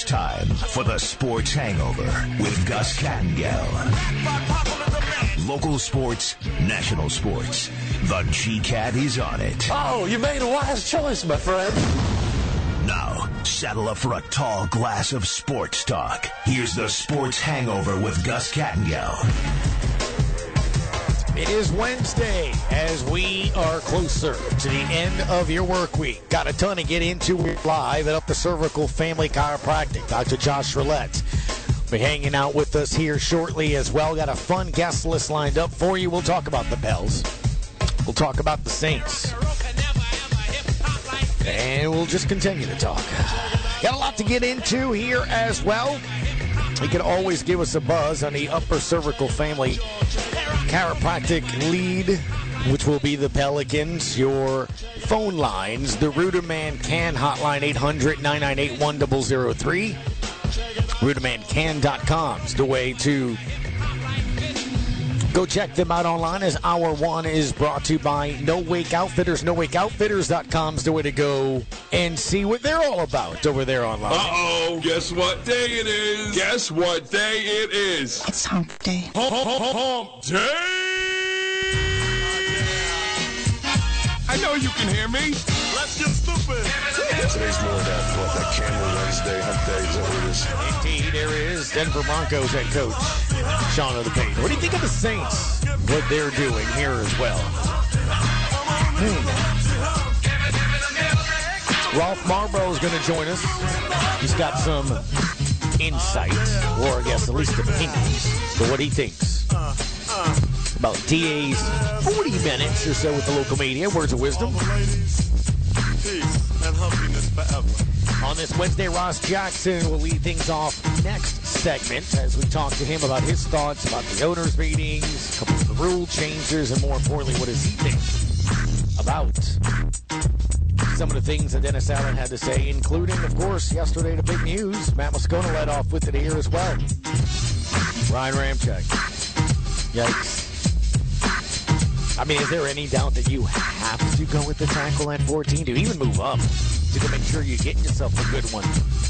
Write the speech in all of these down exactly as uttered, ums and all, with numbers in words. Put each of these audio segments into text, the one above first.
It's time for the Sports Hangover with Gus Kattengell. Local sports, national sports. The G-Cat is on it. Oh, you made a wise choice, my friend. Now, saddle up for a tall glass of sports talk. Here's the Sports Hangover with Gus Kattengell. It is Wednesday as we are closer to the end of your work week. Got a ton to get into. We're live at Upper Cervical Family Chiropractic. Doctor Josh Roulette will be hanging out with us here shortly as well. Got a fun guest list lined up for you. We'll talk about the Bells. We'll talk about the Saints. And we'll just continue to talk. Got a lot to get into here as well. You can always give us a buzz on the Upper Cervical Family Chiropractic lead, which will be the Pelicans. Your phone lines, the Ruderman Can hotline, eight hundred, nine nine eight, one zero zero three. ruderman can dot com is the way to go check them out online, as hour one is brought to you by No Wake Outfitters. no wake outfitters dot com is the way to go and see what they're all about over there online. Uh-oh, guess what day it is? Guess what day it is? It's hump day. Hump, hump, hump, hump day! I know you can hear me. Let's get stupid. Today's more of that, what, that Camel Wednesday, hump day, is that what it is? Indeed, there is Denver Broncos head coach Sean O'Depayne. What do you think of the Saints? What they're doing here as well? Hmm. Ralph Marlboro is going to join us. He's got some insight, or I guess at least opinions, to what he thinks about D A's forty minutes or so with the local media. Words of wisdom. On this Wednesday, Ross Jackson will lead things off next segment as we talk to him about his thoughts about the owners' meetings, a couple of the rule changes, and more importantly, what does he think about some of the things that Dennis Allen had to say, including, of course, yesterday the big news. Matt Moscona led off with it here as well. Ryan Ramczyk. Yikes. I mean, is there any doubt that you have to go with the tackle at fourteen to even move up to make sure you get yourself a good one?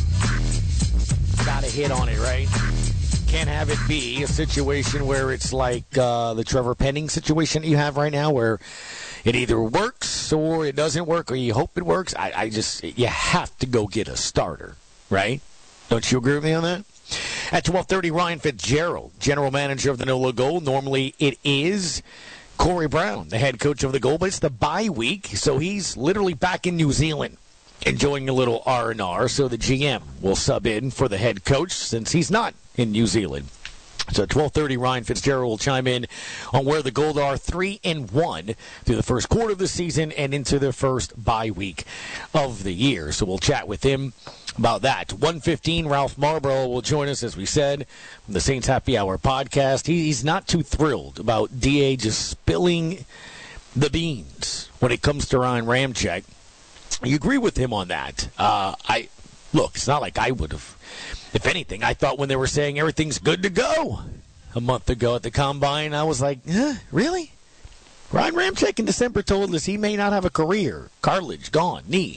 Got to hit on it, right? Can't have it be a situation where it's like uh, the Trevor Penning situation you have right now, where it either works or it doesn't work, or you hope it works. I, I just, you have to go get a starter, right? Don't you agree with me on that? At twelve thirty, Ryan Fitzgerald, general manager of the NOLA Gold. Normally it is Corey Brown, the head coach of the Gold, but it's the bye week, so he's literally back in New Zealand enjoying a little R and R, so the G M will sub in for the head coach since he's not in New Zealand. So at twelve thirty, Ryan Fitzgerald will chime in on where the Gold are three and one through the first quarter of the season and into the first bye week of the year. So we'll chat with him about that. one fifteen, Ralph Marlboro will join us, as we said, from the Saints Happy Hour podcast. He, he's not too thrilled about D A just spilling the beans when it comes to Ryan Ramczyk. You agree with him on that? Uh, I look, it's not like I would have. If anything, I thought when they were saying everything's good to go a month ago at the Combine, I was like, huh, really? Ryan Ramczyk in December told us he may not have a career. Cartilage gone, knee.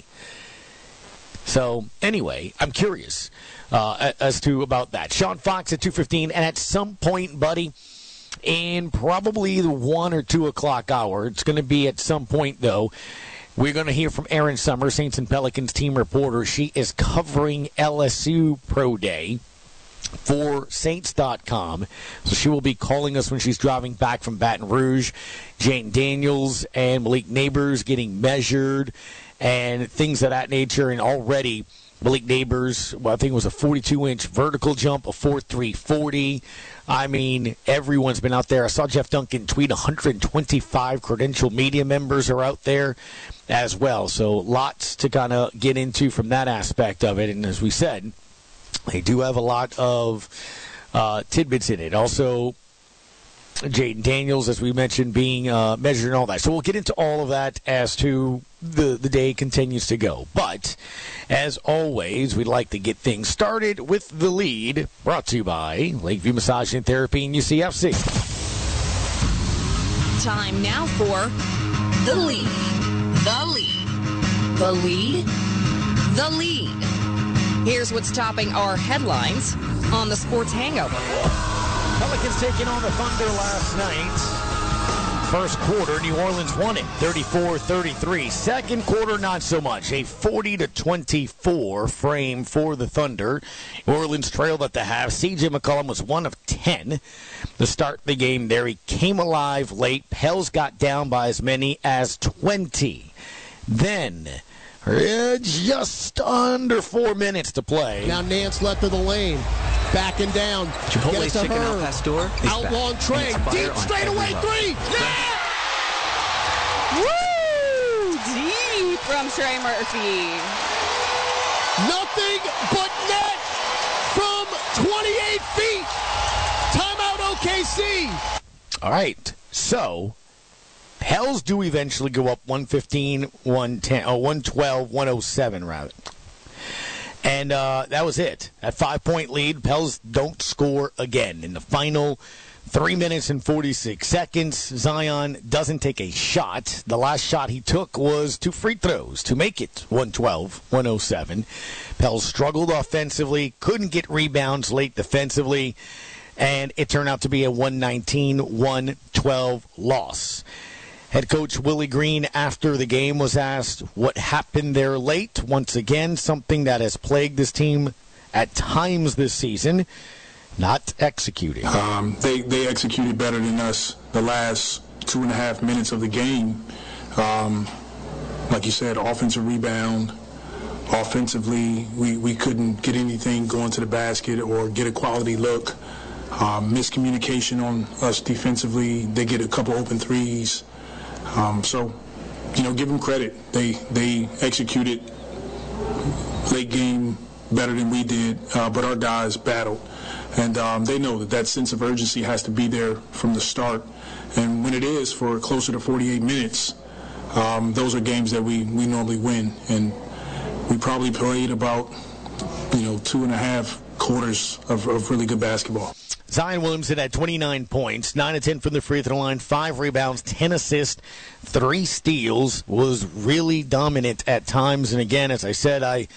So, anyway, I'm curious uh, as to about that. Sean Fox at two fifteen, and at some point, buddy, in probably the one or two o'clock hour, it's going to be at some point, though, we're going to hear from Erin Summers, Saints and Pelicans team reporter. She is covering L S U Pro Day for Saints dot com. So she will be calling us when she's driving back from Baton Rouge. Jane Daniels and Malik Neighbors getting measured and things of that nature. And already Malik Neighbors, well, I think it was a forty-two inch vertical jump, a four three forty. I mean, everyone's been out there. I saw Jeff Duncan tweet one hundred twenty-five credential media members are out there as well. So lots to kind of get into from that aspect of it. And as we said, they do have a lot of uh, tidbits in it. Also, Jaden Daniels, as we mentioned, being uh, measured and all that. So we'll get into all of that as to the, the day continues to go. But, as always, we'd like to get things started with the lead, brought to you by Lakeview Massage and Therapy and U C F C. Time now for The Lead. The Lead. The Lead. The Lead. Here's what's topping our headlines on the Sports Hangover. Pelicans taking on the Thunder last night. First quarter, New Orleans won it, thirty-four thirty-three. Second quarter, not so much. A forty to twenty-four frame for the Thunder. New Orleans trailed at the half. C J McCollum was one of ten to start the game there. He came alive late. Pels got down by as many as twenty. Then, uh, just under four minutes to play. Now Nance left of the lane. Backing down. Chipotle's chicken Al Pastor. Out long Trey. Deep straightaway three. Yeah! Woo! Deep from Trey Murphy. Nothing but net from twenty-eight feet. Timeout O K C. All right. So, Pels do eventually go up one fifteen, one ten, oh, one twelve, one oh seven, rather. And uh, that was it. That five-point lead, Pels don't score again. In the final three minutes and forty-six seconds, Zion doesn't take a shot. The last shot he took was two free throws to make it one twelve, one oh seven. Pels struggled offensively, couldn't get rebounds late defensively, and it turned out to be a one nineteen, one twelve loss. Head coach Willie Green, after the game, was asked what happened there late. Once again, something that has plagued this team at times this season, not executing. Um, they, they executed better than us the last two and a half minutes of the game. Um, like you said, offensive rebound. Offensively, we, we couldn't get anything going to the basket or get a quality look. Um, miscommunication on us defensively. They get a couple open threes. Um, so, you know, give them credit. They they executed late game better than we did, uh, but our guys battled. And um, they know that that sense of urgency has to be there from the start. And when it is for closer to forty-eight minutes, um, those are games that we, we normally win. And we probably played about, you know, two and a half quarters of, of really good basketball. Zion Williamson had twenty-nine points, nine of ten from the free throw line, five rebounds, ten assists, three steals, was really dominant at times. And again, as I said, I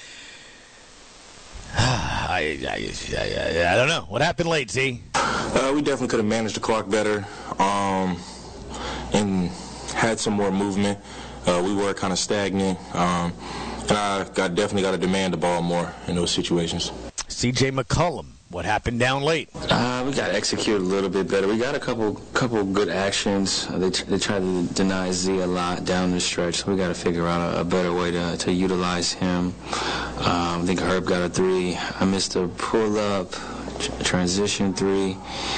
I, I, I, I don't know. What happened late, Z? Uh, we definitely could have managed the clock better um, and had some more movement. Uh, we were kind of stagnant. Um, and I got definitely got to demand the ball more in those situations. C J McCollum. What happened down late? Uh, we got to execute a little bit better. We got a couple couple good actions. Uh, they, they tried to deny Z a lot down the stretch, so we got to figure out a, a better way to, to utilize him. Um, I think Herb got a three. I missed a pull-up, tr- transition three.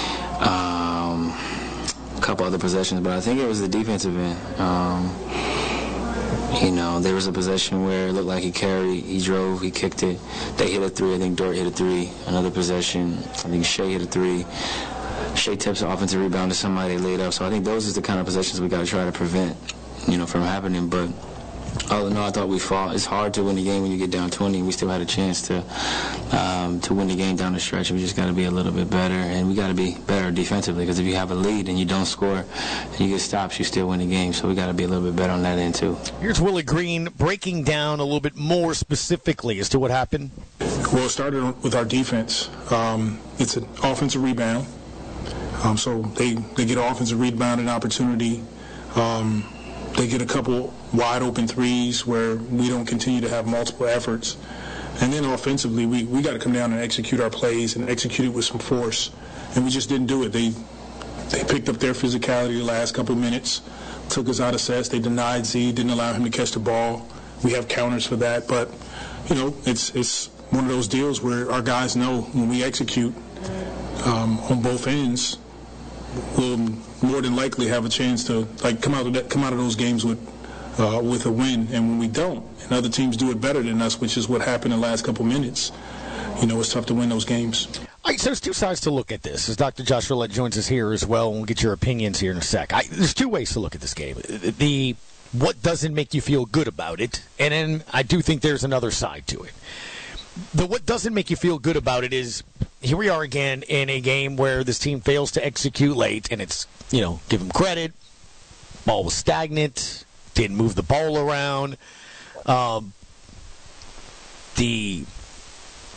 Um, a couple other possessions, but I think it was the defensive end. Um, You know, there was a possession where it looked like he carried, he drove, he kicked it. They hit a three. I think Dort hit a three. Another possession, I think Shea hit a three. Shea tips an offensive rebound to somebody they laid up. So I think those are the kind of possessions we got to try to prevent, you know, from happening. But all in all, I thought we fought. It's hard to win the game when you get down twenty. We still had a chance to um, to win the game down the stretch. We just got to be a little bit better, and we got to be better defensively, because if you have a lead and you don't score and you get stops, you still win the game. So we got to be a little bit better on that end too. Here's Willie Green breaking down a little bit more specifically as to what happened. Well, it started with our defense. Um, it's an offensive rebound. Um, so they, they get an offensive rebound and opportunity. Um, they get a couple wide open threes where we don't continue to have multiple efforts. And then offensively, we, we got to come down and execute our plays and execute it with some force. And we just didn't do it. They they picked up their physicality the last couple of minutes, took us out of sets. They denied Z, didn't allow him to catch the ball. We have counters for that. But, you know, it's it's one of those deals where our guys know when we execute um, on both ends, we'll more than likely have a chance to like come out of that, come out of those games with uh, with a win. And when we don't, and other teams do it better than us, which is what happened in the last couple minutes, you know, it's tough to win those games. All right, so there's two sides to look at this. As Doctor Josh Roulette joins us here as well, and we'll get your opinions here in a sec. I, there's two ways to look at this game. The what doesn't make you feel good about it, and then I do think there's another side to it. The what doesn't make you feel good about it is, here we are again in a game where this team fails to execute late, and it's, you know, give them credit. Ball was stagnant, didn't move the ball around. Um, the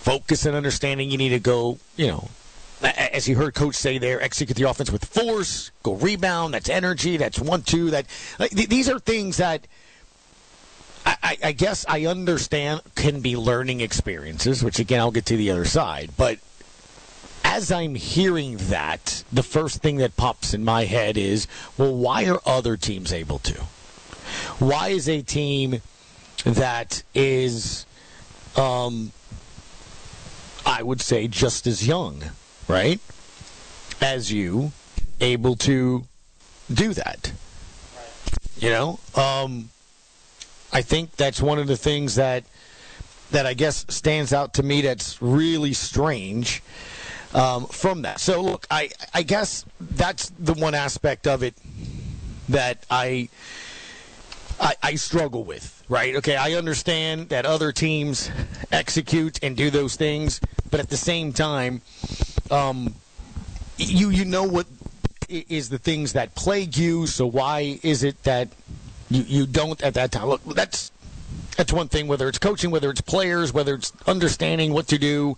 focus and understanding. You need to go, you know, as you heard Coach say there, execute the offense with force, go rebound. That's energy. That's one, two. That like, th- these are things that I, I, I guess I understand can be learning experiences, which, again, I'll get to the other side. But as I'm hearing that, the first thing that pops in my head is, well, why are other teams able to? Why is a team that is, um, I would say, just as young, right, as you, able to do that? You know, um, I think that's one of the things that that I guess stands out to me that's really strange um, from that. So, look, I, I guess that's the one aspect of it that I, I I struggle with, right? Okay, I understand that other teams execute and do those things, but at the same time, um, you you know what is the things that plague you, so why is it that you, you don't at that time? Look, that's that's one thing, whether it's coaching, whether it's players, whether it's understanding what to do.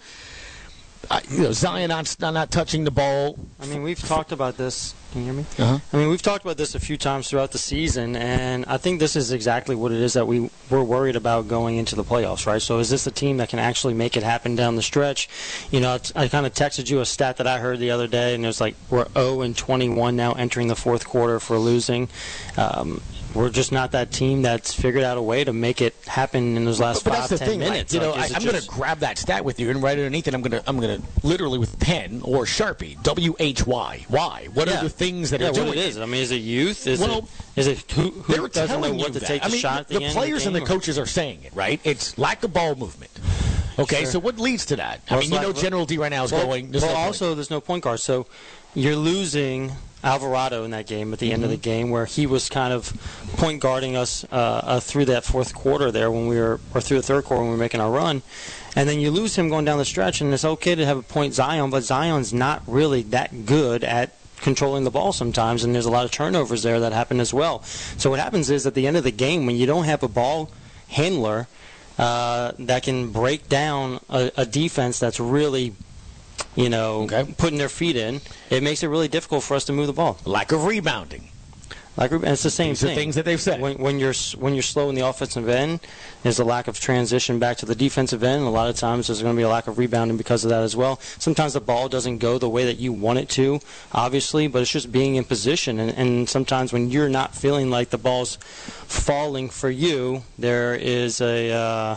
I, you know, Zion not, not touching the ball. I mean, we've talked about this. Can you hear me? Uh-huh. I mean, we've talked about this a few times throughout the season, and I think this is exactly what it is that we we're worried about going into the playoffs, right? So is this a team that can actually make it happen down the stretch? You know, I kind of texted you a stat that I heard the other day, and it was like we're oh and twenty-one now entering the fourth quarter for losing. Um, We're just not that team that's figured out a way to make it happen in those last but five, that's the ten thing, minutes. Like, you like, know, I, I'm just... going to grab that stat with you, and right underneath it, I'm going to, I'm going to literally with pen or Sharpie, W H Y. Why? What yeah. are the things that yeah, are doing what it is? I mean, is it youth? Is well, it is it who, who doesn't know what to that. take the I mean, shot at the, the end players of the and the game, coaches are saying it, right? It's lack of ball movement. Okay, sure. so what leads to that? Well, I mean, you know, like, General D right now is well, going. Well, no also, point. there's no point guard, so you're losing Alvarado in that game at the mm-hmm. end of the game, where he was kind of point guarding us uh, uh, through that fourth quarter there when we were, or through the third quarter when we were making our run, and then you lose him going down the stretch, and it's okay to have a point Zion, but Zion's not really that good at controlling the ball sometimes, and there's a lot of turnovers there that happen as well. So what happens is at the end of the game, when you don't have a ball handler uh, that can break down a, a defense that's really, you know, okay. putting their feet in, it makes it really difficult for us to move the ball. Lack of rebounding. Like, and it's the same These thing. are things that they've said. When, when you're when you're slow in the offensive end, there's a lack of transition back to the defensive end. And a lot of times there's going to be a lack of rebounding because of that as well. Sometimes the ball doesn't go the way that you want it to, obviously, but it's just being in position. And, and sometimes when you're not feeling like the ball's falling for you, there is a uh,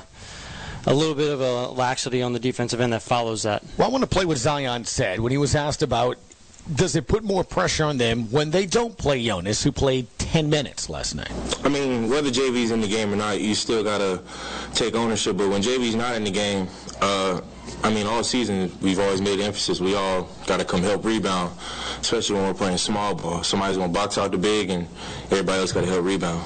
a little bit of a laxity on the defensive end that follows that. Well, I want to play what Zion said when he was asked about, does it put more pressure on them when they don't play Jonas, who played ten minutes last night? I mean, whether J V's in the game or not, you still got to take ownership. But when J V's not in the game, uh, I mean, all season we've always made emphasis. We all got to come help rebound, especially when we're playing small ball. Somebody's going to box out the big, and everybody else got to help rebound.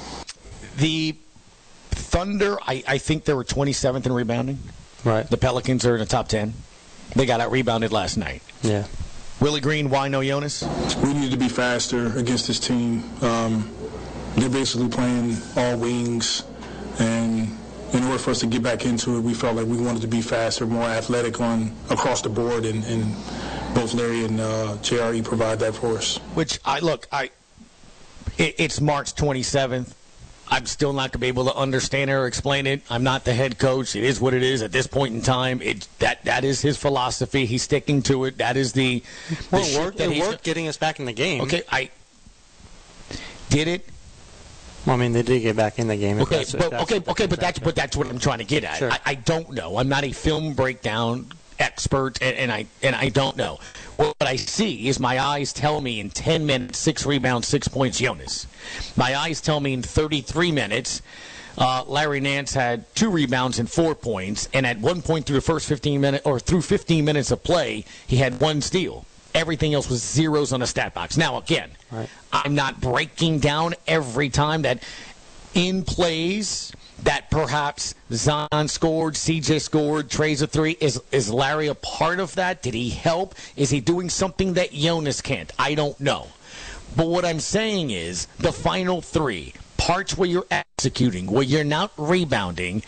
The Thunder, I, I think they were twenty-seventh in rebounding. Right. The Pelicans are in the top ten. They got out-rebounded last night. Yeah. Willie Green, why no Jonas? We need to be faster against this team. Um, they're basically playing all wings, and in order for us to get back into it, we felt like we wanted to be faster, more athletic on across the board, and, and both Larry and uh, J R E provide that for us. Which, I look, I it, it's March twenty-seventh. I'm still not going to be able to understand it or explain it. I'm not the head coach. It is what it is at this point in time. It that that is his philosophy. He's sticking to it. That is the, the well, it worked, it worked getting us back in the game. Okay, I did it. Well, I mean, they did get back in the game. Okay, that's, but, that's okay, okay, but that's but that's what I'm trying to get at. Sure. I, I don't know. I'm not a film breakdown expert, and, and I and I don't know. What I see is my eyes tell me in ten minutes, six rebounds, six points, Jonas. My eyes tell me in thirty-three minutes, uh, Larry Nance had two rebounds and four points, and at one point through the first fifteen minutes or through fifteen minutes of play, he had one steal. Everything else was zeros on the stat box. Now, again, right. I'm not breaking down every time that in plays that perhaps Zion scored, C J scored, Trey's a three. Is is Larry a part of that? Did he help? Is he doing something that Jonas can't? I don't know. But what I'm saying is the final three, parts where you're executing, where you're not rebounding,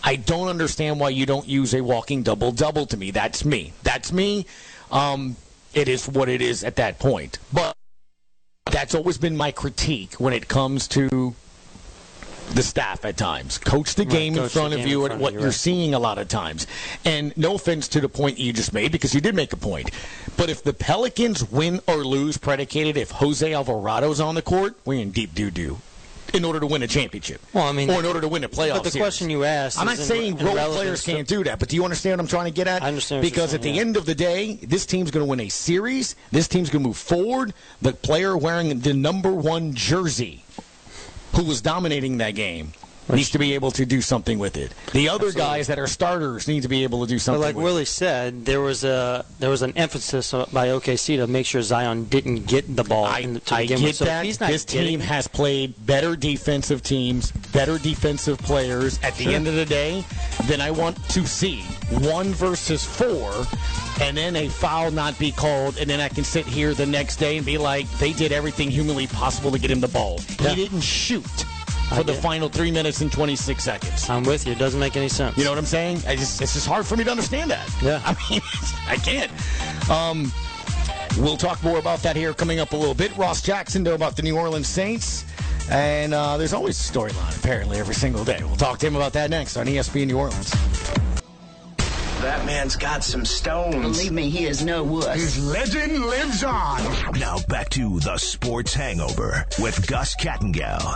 I don't understand why you don't use a walking double-double to me. That's me. That's me. Um, it is what it is at that point. But that's always been my critique when it comes to the staff at times. Coach the game right, in front of you at what you, you're right. seeing a lot of times. And no offense to the point you just made, because you did make a point. But if the Pelicans win or lose predicated if Jose Alvarado's on the court, we're in deep doo-doo in order to win a championship. Well, I mean, or in order to win a playoff But the series. question you asked I'm not saying role players can't do that, but do you understand what I'm trying to get at? I understand. Because at the yeah. end of the day, this team's going to win a series. This team's going to move forward. The player wearing the number one jersey who was dominating that game needs to be able to do something with it. The other Absolutely. guys that are starters need to be able to do something but like with Willie it. said, there was a there was an emphasis by O K C to make sure Zion didn't get the ball I, in the, to I begin get with. So that. he's not this team has played better defensive teams, better defensive players at the sure. end of the day than I want to see. One versus four, and then a foul not be called, and then I can sit here the next day and be like, they did everything humanly possible to get him the ball. Yeah. He didn't shoot for the final three minutes and twenty-six seconds. I'm with you. It doesn't make any sense. You know what I'm saying? I just, it's just hard for me to understand that. Yeah. I mean, I can't. Um, we'll talk more about that here coming up a little bit. Ross Jackson, though, about the New Orleans Saints. And uh, there's always a storyline, apparently, every single day. We'll talk to him about that next on E S P N New Orleans. That man's got some stones. Believe me, he is no wuss. His legend lives on. Now back to the Sports Hangover with Gus Kattengell.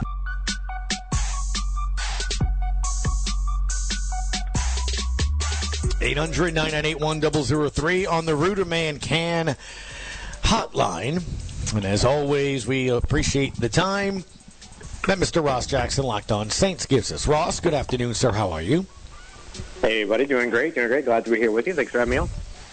eight hundred, nine nine eight, one zero zero three on the Ruderman Can hotline. And as always, we appreciate the time that Mister Ross Jackson, Locked On Saints, gives us. Ross, good afternoon, sir. How are you? Hey, buddy. Doing great. Doing great. Glad to be here with you. Thanks for having me on.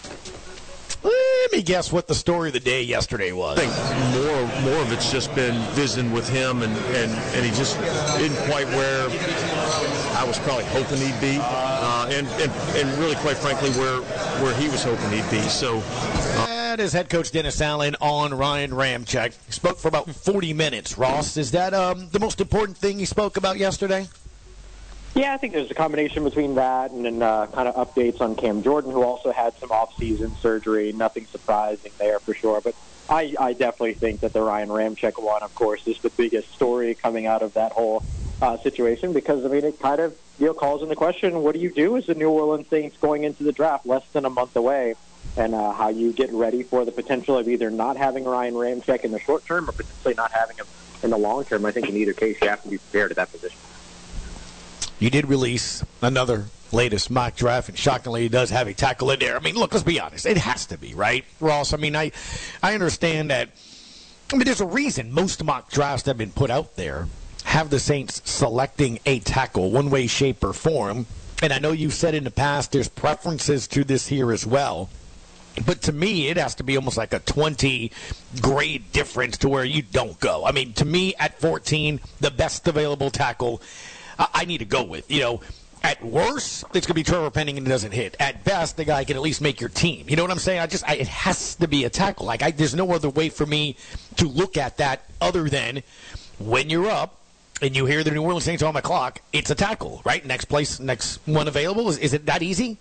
Let me guess what the story of the day yesterday was. I think more more of it's just been visiting with him, and, and, and he just isn't quite where I was probably hoping he'd be, uh, and, and and really, quite frankly, where where he was hoping he'd be. So uh, that is head coach Dennis Allen on Ryan Ramczyk. He spoke for about forty minutes. Ross, is that um, the most important thing he spoke about yesterday? Yeah, I think there's a combination between that and then uh, kind of updates on Cam Jordan, who also had some off-season surgery. Nothing surprising there for sure. But I, I definitely think that the Ryan Ramczyk one, of course, is the biggest story coming out of that whole uh, situation because, I mean, it kind of you know, calls into question, what do you do as the New Orleans Saints going into the draft less than a month away, and uh, how you get ready for the potential of either not having Ryan Ramczyk in the short term or potentially not having him in the long term. I think in either case you have to be prepared at that position. You did release another latest mock draft, and shockingly, he does have a tackle in there. I mean, look, let's be honest. It has to be, right, Ross? I mean, I, I understand that. I mean, there's a reason most mock drafts that have been put out there have the Saints selecting a tackle, one way, shape, or form. And I know you've said in the past there's preferences to this here as well. But to me, it has to be almost like a twenty-grade difference to where you don't go. I mean, to me, at fourteen, the best available tackle I need to go with. You know, at worst, it's going to be Trevor Penning and it doesn't hit. At best, the guy can at least make your team. You know what I'm saying? I just, I, it has to be a tackle. Like, I, there's no other way for me to look at that other than when you're up and you hear the New Orleans Saints on the clock, it's a tackle, right? Next place, next one available. Is, is it that easy?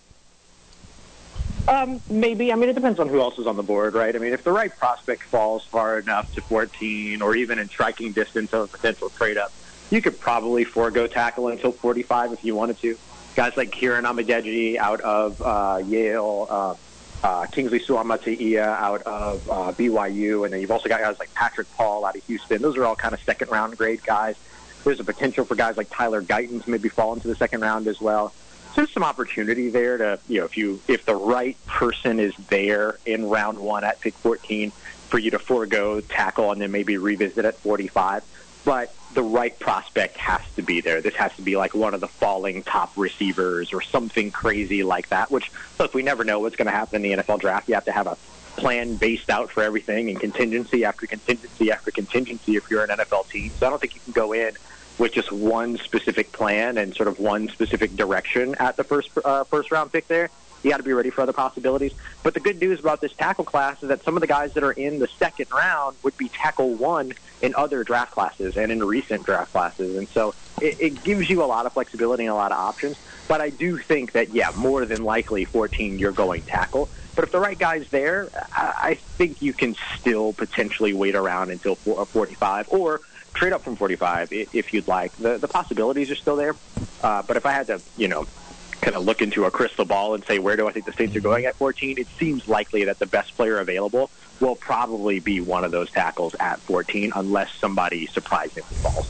Um, maybe. I mean, it depends on who else is on the board, right? I mean, if the right prospect falls far enough to fourteen or even in striking distance of a potential trade-up, you could probably forego tackle until forty-five if you wanted to. Guys like Kieran Amedeji out of uh, Yale, uh, uh, Kingsley Suamataia out of uh, B Y U, and then you've also got guys like Patrick Paul out of Houston. Those are all kind of second-round grade guys. There's a potential for guys like Tyler Guyton to maybe fall into the second round as well. So there's some opportunity there to, you know, if you if the right person is there in round one at pick fourteen, for you to forego tackle and then maybe revisit at forty-five. But the right prospect has to be there. This has to be like one of the falling top receivers or something crazy like that, which, look, we never know what's going to happen in the N F L draft. You have to have a plan based out for everything and contingency after contingency after contingency if you're an N F L team. So I don't think you can go in with just one specific plan and sort of one specific direction at the first uh, first round pick there. you got to be ready for other possibilities. But the good news about this tackle class is that some of the guys that are in the second round would be tackle one in other draft classes and in recent draft classes. And so it, it gives you a lot of flexibility and a lot of options. But I do think that, yeah, more than likely fourteen, you're going tackle. But if the right guy's there, I, I think you can still potentially wait around until forty-five or trade up from forty-five if you'd like. The, the possibilities are still there. Uh, but if I had to, you know, kind of look into a crystal ball and say, where do I think the Saints are going at fourteen, it seems likely that the best player available will probably be one of those tackles at fourteen unless somebody surprisingly falls.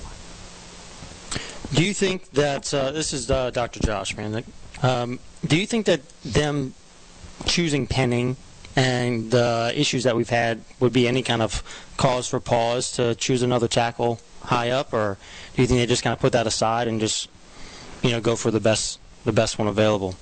Do you think that, uh, this is uh, Doctor Josh, man, um, do you think that them choosing Penning and the issues that we've had would be any kind of cause for pause to choose another tackle high up, or do you think they just kind of put that aside and just, you know, go for the best the best one available?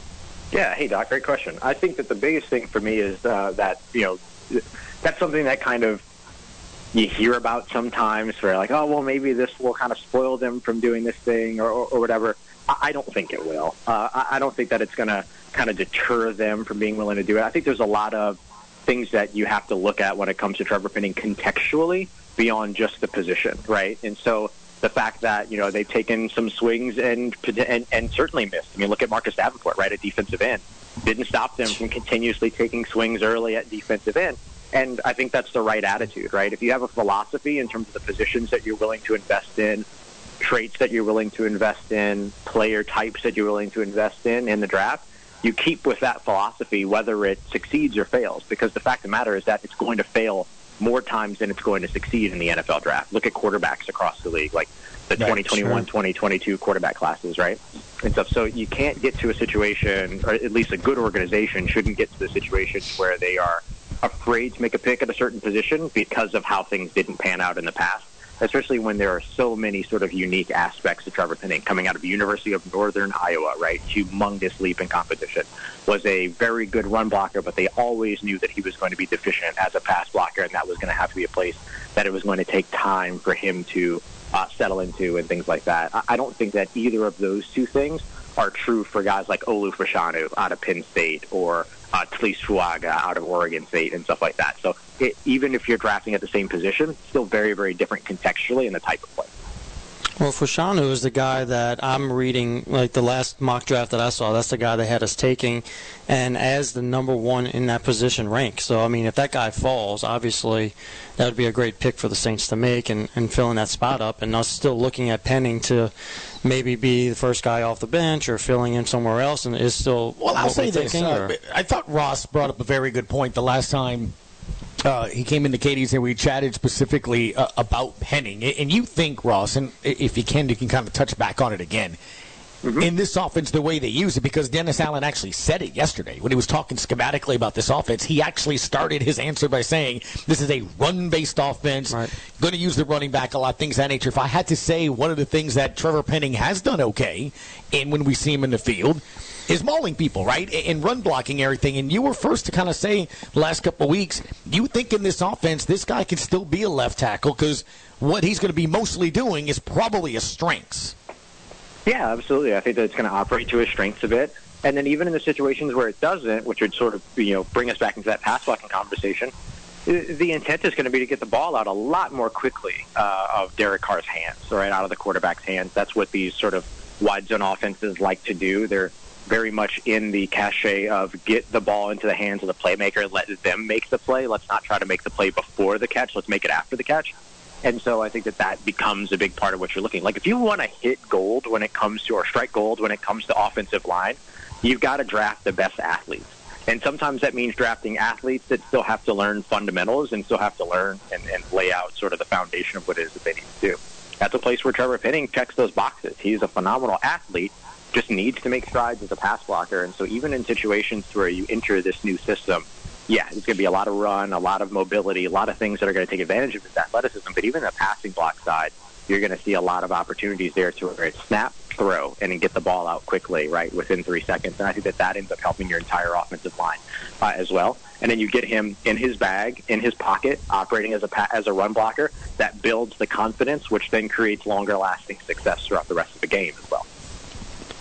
Yeah, hey, Doc, great question. I think that the biggest thing for me is uh, that, you know, that's something that kind of you hear about sometimes where like, oh, well, maybe this will kind of spoil them from doing this thing or, or, or whatever. I, I don't think it will. Uh, I, I don't think that it's going to kind of deter them from being willing to do it. I think there's a lot of things that you have to look at when it comes to Trevor Penning contextually beyond just the position, right? And so the fact that, you know, they've taken some swings and, and and certainly missed. I mean, look at Marcus Davenport, right, at defensive end. Didn't stop them from continuously taking swings early at defensive end. And I think that's the right attitude, right? If you have a philosophy in terms of the positions that you're willing to invest in, traits that you're willing to invest in, player types that you're willing to invest in in the draft, you keep with that philosophy whether it succeeds or fails. Because the fact of the matter is that it's going to fail more times than it's going to succeed in the N F L draft. Look at quarterbacks across the league, like the right, twenty twenty-one, sure. twenty twenty-two quarterback classes, right? And stuff. So you can't get to a situation, or at least a good organization shouldn't get to the situation where they are afraid to make a pick at a certain position because of how things didn't pan out in the past, especially when there are so many sort of unique aspects to Trevor Penning coming out of the University of Northern Iowa, right? Humongous leap in competition. Was a very good run blocker, but they always knew that he was going to be deficient as a pass blocker, and that was going to have to be a place that it was going to take time for him to uh, settle into and things like that. I, I don't think that either of those two things are true for guys like Olu Fashanu out of Penn State or uh, Tlis Fuaga out of Oregon State and stuff like that. So it, even if you're drafting at the same position, still very, very different contextually in the type of play. Well, Fashanu is the guy that I'm reading, like the last mock draft that I saw, that's the guy they had us taking, and as the number one in that position ranked. So, I mean, if that guy falls, obviously that would be a great pick for the Saints to make and, and filling that spot up, and us still looking at Penning to maybe be the first guy off the bench or filling in somewhere else, and is still well, I'll say this. Thinking, uh, I thought Ross brought up a very good point the last time Uh, he came into Katie's and we chatted specifically uh, about Penning. And you think, Ross, and if you can, you can kind of touch back on it again. Mm-hmm. In this offense, the way they use it, because Dennis Allen actually said it yesterday when he was talking schematically about this offense, he actually started his answer by saying this is a run-based offense, right. Going to use the running back a lot, things of that nature. If I had to say one of the things that Trevor Penning has done okay, and when we see him in the field, is mauling people, right, and run blocking everything. And you were first to kind of say the last couple of weeks, you think in this offense this guy can still be a left tackle because what he's going to be mostly doing is probably his strengths. Yeah, absolutely. I think that it's going to operate to his strengths a bit. And then even in the situations where it doesn't, which would sort of, you know, bring us back into that pass blocking conversation, the intent is going to be to get the ball out a lot more quickly uh, of Derek Carr's hands, right, out of the quarterback's hands. That's what these sort of wide zone offenses like to do. They're very much in the cachet of get the ball into the hands of the playmaker, let them make the play. Let's not try to make the play before the catch. Let's make it after the catch. And so I think that that becomes a big part of what you're looking. Like if you want to hit gold when it comes to, or strike gold when it comes to offensive line, you've got to draft the best athletes. And sometimes that means drafting athletes that still have to learn fundamentals and still have to learn and, and lay out sort of the foundation of what it is that they need to do. That's a place where Trevor Penning checks those boxes. He's a phenomenal athlete, just needs to make strides as a pass blocker. And so even in situations where you enter this new system, yeah, it's going to be a lot of run, a lot of mobility, a lot of things that are going to take advantage of his athleticism. But even the passing block side, you're going to see a lot of opportunities there to where it's snap, throw, and then get the ball out quickly, right, within three seconds. And I think that that ends up helping your entire offensive line uh, as well. And then you get him in his bag, in his pocket, operating as a pa- as a run blocker. That builds the confidence, which then creates longer-lasting success throughout the rest of the game as well.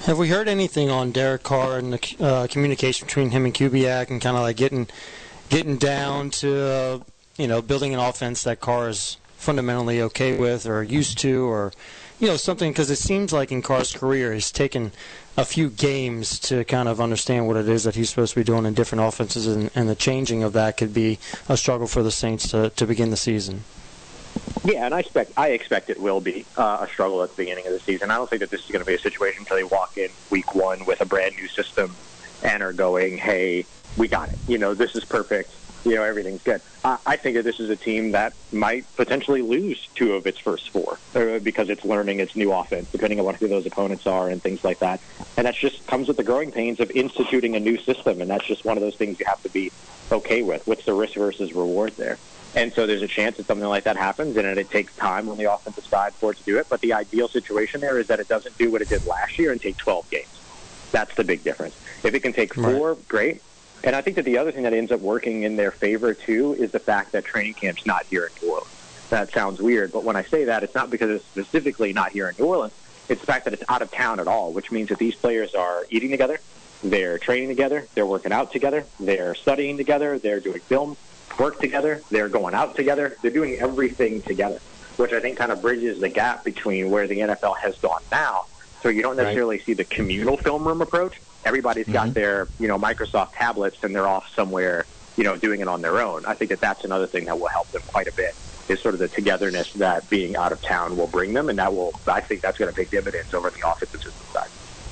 Have we heard anything on Derek Carr and the uh, communication between him and Kubiak and kind of like getting getting down to, uh, you know, building an offense that Carr is fundamentally okay with or used to, or, you know, something, because it seems like in Carr's career he's taken a few games to kind of understand what it is that he's supposed to be doing in different offenses, and, and the changing of that could be a struggle for the Saints to, to begin the season. Yeah, and I expect I expect it will be uh, a struggle at the beginning of the season. I don't think that this is going to be a situation until they walk in week one with a brand new system and are going, hey, we got it. You know, this is perfect. You know, everything's good. I, I think that this is a team that might potentially lose two of its first four uh, because it's learning its new offense, depending on who those opponents are and things like that. And that just comes with the growing pains of instituting a new system, and that's just one of those things you have to be okay with. What's the risk versus reward there? And so there's a chance that something like that happens, and it takes time on the offensive side for it to do it. But the ideal situation there is that it doesn't do what it did last year and take twelve games. That's the big difference. If it can take four, right. Great. And I think that the other thing that ends up working in their favor, too, is the fact that training camp's not here in New Orleans. That sounds weird, but when I say that, it's not because it's specifically not here in New Orleans. It's the fact that it's out of town at all, which means that these players are eating together, they're training together, they're working out together, they're studying together, they're doing film work together, they're going out together, they're doing everything together, which I think kind of bridges the gap between where the N F L has gone now. So you don't necessarily right. see the communal film room approach. Everybody's mm-hmm. got their, you know, Microsoft tablets, and they're off somewhere, you know, doing it on their own. I think that that's another thing that will help them quite a bit, is sort of the togetherness that being out of town will bring them, and that will, I think that's going to pay dividends over the offensive system side.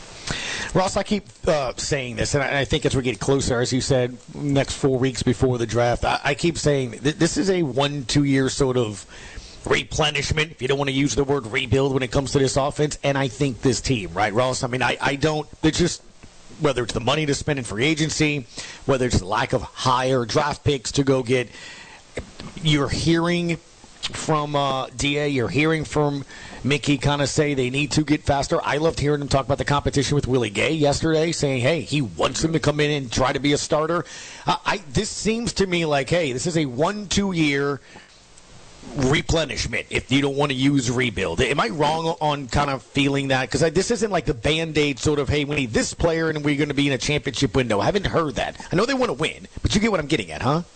Ross, I keep uh, saying this, and I, I think as we get closer, as you said, next four weeks before the draft, I, I keep saying th- this is a one, two-year sort of replenishment, if you don't want to use the word rebuild when it comes to this offense, and I think this team, right, Ross? I mean, I, I don't, it's just, whether it's the money to spend in free agency, whether it's the lack of higher draft picks to go get, you're hearing from uh, D A, you're hearing from Mickey kind of say they need to get faster. I loved hearing him talk about the competition with Willie Gay yesterday, saying, hey, he wants him to come in and try to be a starter. Uh, I This seems to me like, hey, this is a one, two-year replenishment, if you don't want to use rebuild. Am I wrong on kind of feeling that? Because this isn't like a Band-Aid sort of, hey, we need this player and we're going to be in a championship window. I haven't heard that. I know they want to win, but you get what I'm getting at, huh?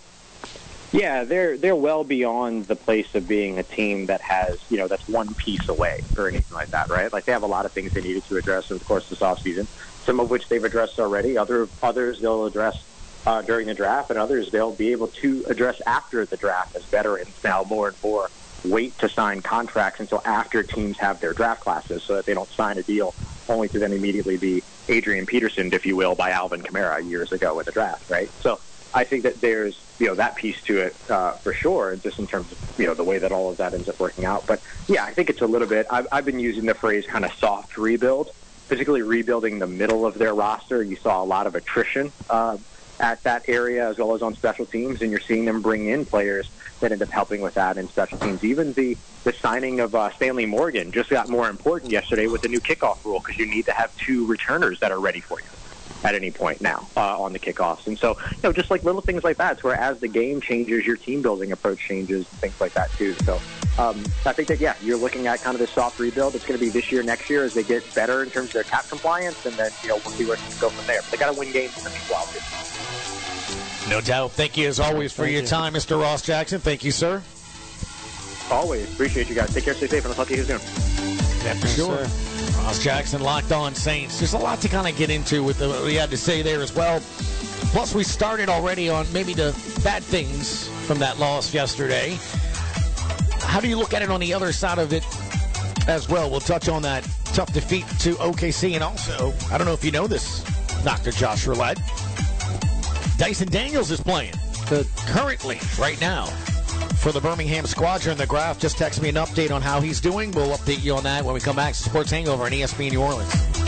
Yeah, they're they're well beyond the place of being a team that has, you know, that's one piece away or anything like that, right? Like, they have a lot of things they needed to address over the course of this offseason, some of which they've addressed already. Other Others they'll address uh, during the draft, and others they'll be able to address after the draft, as veterans now more and more wait to sign contracts until after teams have their draft classes, so that they don't sign a deal only to then immediately be Adrian Peterson, if you will, by Alvin Kamara years ago in the draft, right? So I think that there's, you know, that piece to it uh, for sure, just in terms of, you know, the way that all of that ends up working out. But, yeah, I think it's a little bit, I've, I've been using the phrase kind of soft rebuild, particularly rebuilding the middle of their roster. You saw a lot of attrition uh, at that area as well as on special teams, and you're seeing them bring in players that end up helping with that in special teams. Even the, the signing of uh, Stanley Morgan just got more important yesterday with the new kickoff rule, because you need to have two returners that are ready for you at any point now uh, on the kickoffs. And so, you know, just like little things like that, it's where as the game changes, your team-building approach changes, and things like that too. So um, I think that, yeah, you're looking at kind of this soft rebuild. It's going to be this year, next year, as they get better in terms of their cap compliance, and then, you know, we'll see where things go from there. But they got to win games in the meanwhile, too. No doubt. Thank you, as always, for Thank your you. time, Mister Ross Jackson. Thank you, sir. Always. Appreciate you guys. Take care, stay safe, and I'll talk to you soon. Yeah, for sure. Sir. Ross Jackson, Locked On Saints. There's a lot to kind of get into with the, what we had to say there as well. Plus, we started already on maybe the bad things from that loss yesterday. How do you look at it on the other side of it as well? We'll touch on that tough defeat to O K C. And also, I don't know if you know this, Doctor Josh Roulette, Dyson Daniels is playing the, currently, right now, for the Birmingham Squadron. The Graph just texted me an update on how he's doing. We'll update you on that when we come back to Sports Hangover on E S P N New Orleans.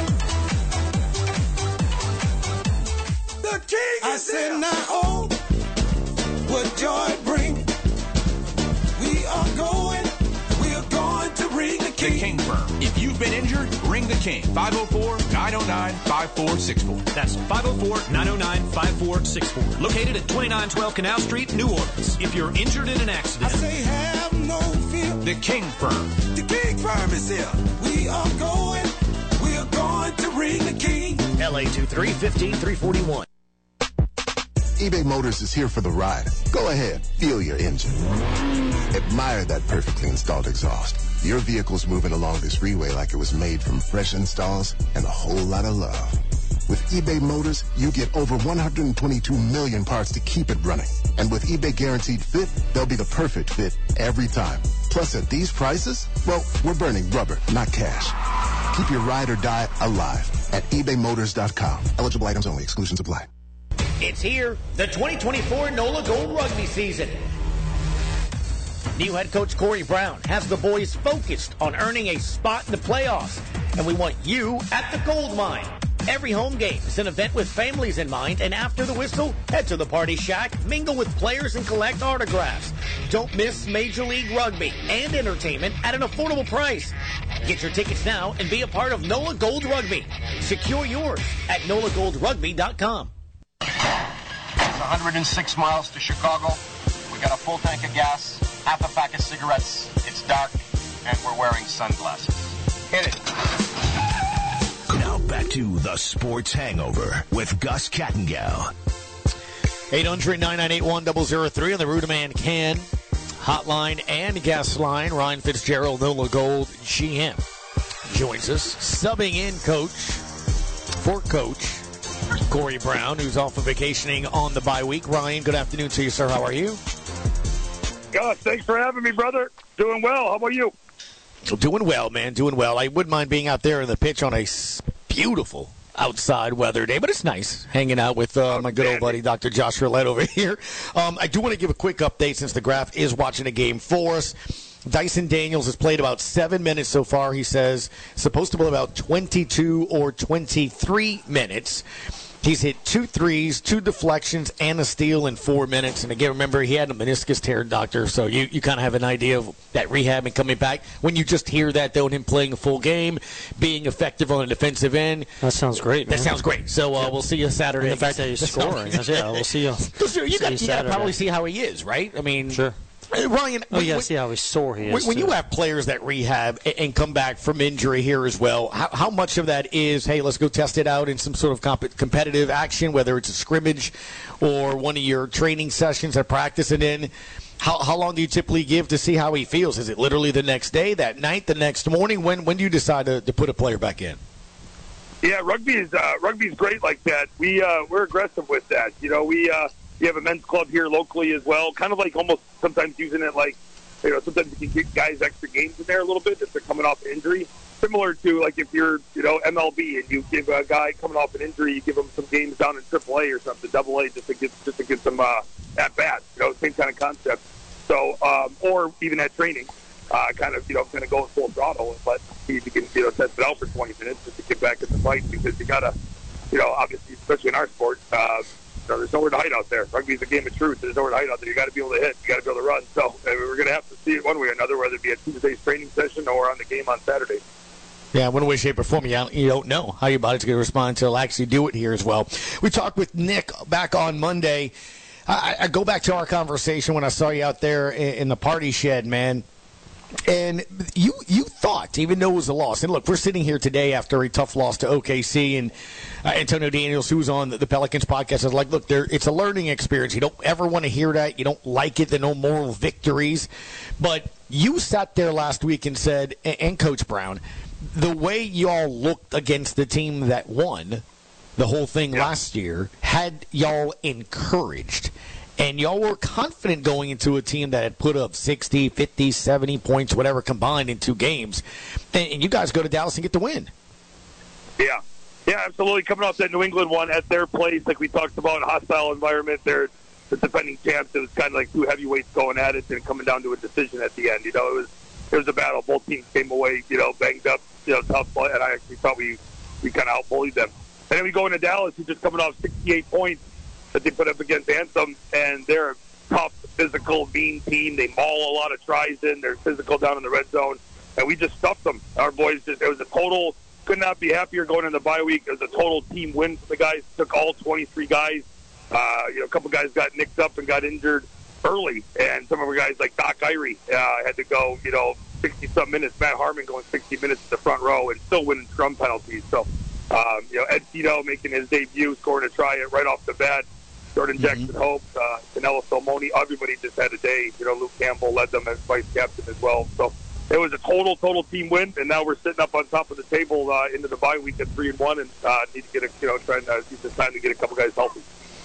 The king I said, now, oh, what joy it bring. We are going, we are going to ring the king. The King Firm. If you've been injured, ring the king. five oh four, nine oh nine, five four six four. That's five oh four, nine oh nine, five four six four. Located at twenty-nine twelve Canal Street, New Orleans. If you're injured in an accident, I say have no fear. The King Firm. The King Firm is here. We are going, we are going going to ring the king. L A two three one five three four one. eBay Motors is here for the ride. Go ahead, feel your engine. Admire that perfectly installed exhaust. Your vehicle's moving along this freeway like it was made from fresh installs and a whole lot of love. With eBay Motors, you get over one hundred twenty-two million parts to keep it running. And with eBay Guaranteed Fit, they'll be the perfect fit every time. Plus, at these prices, well, we're burning rubber, not cash. Keep your ride or die alive at ebay motors dot com. Eligible items only. Exclusions apply. It's here, the twenty twenty-four NOLA Gold Rugby season. New head coach Corey Brown has the boys focused on earning a spot in the playoffs, and we want you at the gold mine. Every home game is an event with families in mind, and after the whistle, head to the Party Shack, mingle with players, and collect autographs. Don't miss Major League Rugby and entertainment at an affordable price. Get your tickets now and be a part of NOLA Gold Rugby. Secure yours at nola gold rugby dot com. It's one hundred six miles to Chicago. We got a full tank of gas, half a pack of cigarettes. It's dark, and we're wearing sunglasses. Hit it. Now back to the Sports Hangover with Gus Kattengell. eight hundred, nine nine eight, one zero zero three on the Ruderman Can hotline and gas line. Ryan Fitzgerald, NOLA Gold G M, joins us. Subbing in coach for Coach Corey Brown, who's off of vacationing on the bye week. Ryan, good afternoon to you, sir. How are you? Gus, thanks for having me, brother. Doing well. How about you? Doing well, man. Doing well. I wouldn't mind being out there in the pitch on a beautiful outside weather day, but it's nice hanging out with uh, my good old buddy, Doctor Josh Roulette over here. Um, I do want to give a quick update since the Graph is watching a game for us. Dyson Daniels has played about seven minutes so far, he says. Supposed to play about twenty-two or twenty-three minutes. He's hit two threes, two deflections, and a steal in four minutes. And again, remember, he had a meniscus tear, doctor, so you, you kind of have an idea of that rehab and coming back. When you just hear that, though, and him playing a full game, being effective on the defensive end. That sounds great, man. That sounds great. So uh, we'll see you Saturday. And the fact that he's scoring. Yeah, we'll see you. You got to probably see how he is, right? I mean, sure. Ryan, oh, yeah, see how sore he is. When, when you have players that rehab and come back from injury here as well, how, how much of that is, hey, let's go test it out in some sort of comp- competitive action, whether it's a scrimmage or one of your training sessions at practice, and then how, how long do you typically give to see how he feels? Is it literally the next day, that night, the next morning? When when do you decide to, to put a player back in? Yeah, rugby is uh, rugby is great like that. We uh, we're aggressive with that. You know, we. Uh, We have a men's club here locally as well, kind of like almost sometimes using it like, you know, sometimes you can get guys extra games in there a little bit if they're coming off an injury. Similar to, like, if you're, you know, M L B and you give a guy coming off an injury, you give him some games down in triple A or something, double A, just to get just to get some uh, at-bats, you know, same kind of concept. So, um, or even at training, uh, kind of, you know, kind of going full throttle and let see if you can, you know, test it out for twenty minutes just to get back in the fight, because you got to, you know, obviously, especially in our sport, uh, So there's nowhere to hide out there. Rugby's a game of truth. There's nowhere to hide out there. You got to be able to hit. You got to be able to run. So uh, we're going to have to see it one way or another, whether it be a Tuesday's training session or on the game on Saturday. Yeah, one way, shape, or form, you you don't know how your body's going to respond until actually do it here as well. We talked with Nick back on Monday. I, I go back to our conversation when I saw you out there in, in the party shed, man. And you you thought, even though it was a loss, and look, we're sitting here today after a tough loss to O K C, and uh, Antonio Daniels, who was on the, the Pelicans podcast, is like, look, there, it's a learning experience. You don't ever want to hear that. You don't like it, the no moral victories. But you sat there last week and said, and, and Coach Brown, the way y'all looked against the team that won the whole thing yeah. last year had y'all encouraged. And y'all were confident going into a team that had put up sixty, fifty, seventy points, whatever, combined in two games. And, and you guys go to Dallas and get the win. Yeah. Yeah, absolutely. Coming off that New England one at their place, like we talked about, a hostile environment. They're the defending champs. It was kind of like two heavyweights going at it and coming down to a decision at the end. You know, it was it was a battle. Both teams came away, you know, banged up, you know, tough play. And I actually thought we, we kind of out-bullied them. And then we go into Dallas, who's just coming off sixty-eight points that they put up against Anthem, and they're a tough, physical, mean team. They maul a lot of tries in. They're physical down in the red zone, and we just stuffed them. Our boys just, it was a total, could not be happier going into the bye week. It was a total team win for the guys. Took all twenty-three guys. Uh, you know, a couple guys got nicked up and got injured early, and some of our guys like Doc Irie uh, had to go, you know, sixty-some minutes. Matt Harmon going sixty minutes in the front row and still winning scrum penalties. So Um, you know, Ed Tito making his debut, scoring a try right off the bat. Jordan Jackson mm-hmm. Hope, uh, Danilo Solomoni, everybody just had a day. You know, Luke Campbell led them as vice captain as well. So it was a total, total team win, and now we're sitting up on top of the table uh, into the bye week at three and one, and uh, need to get a, you know, trying to use this time to get a couple guys healthy.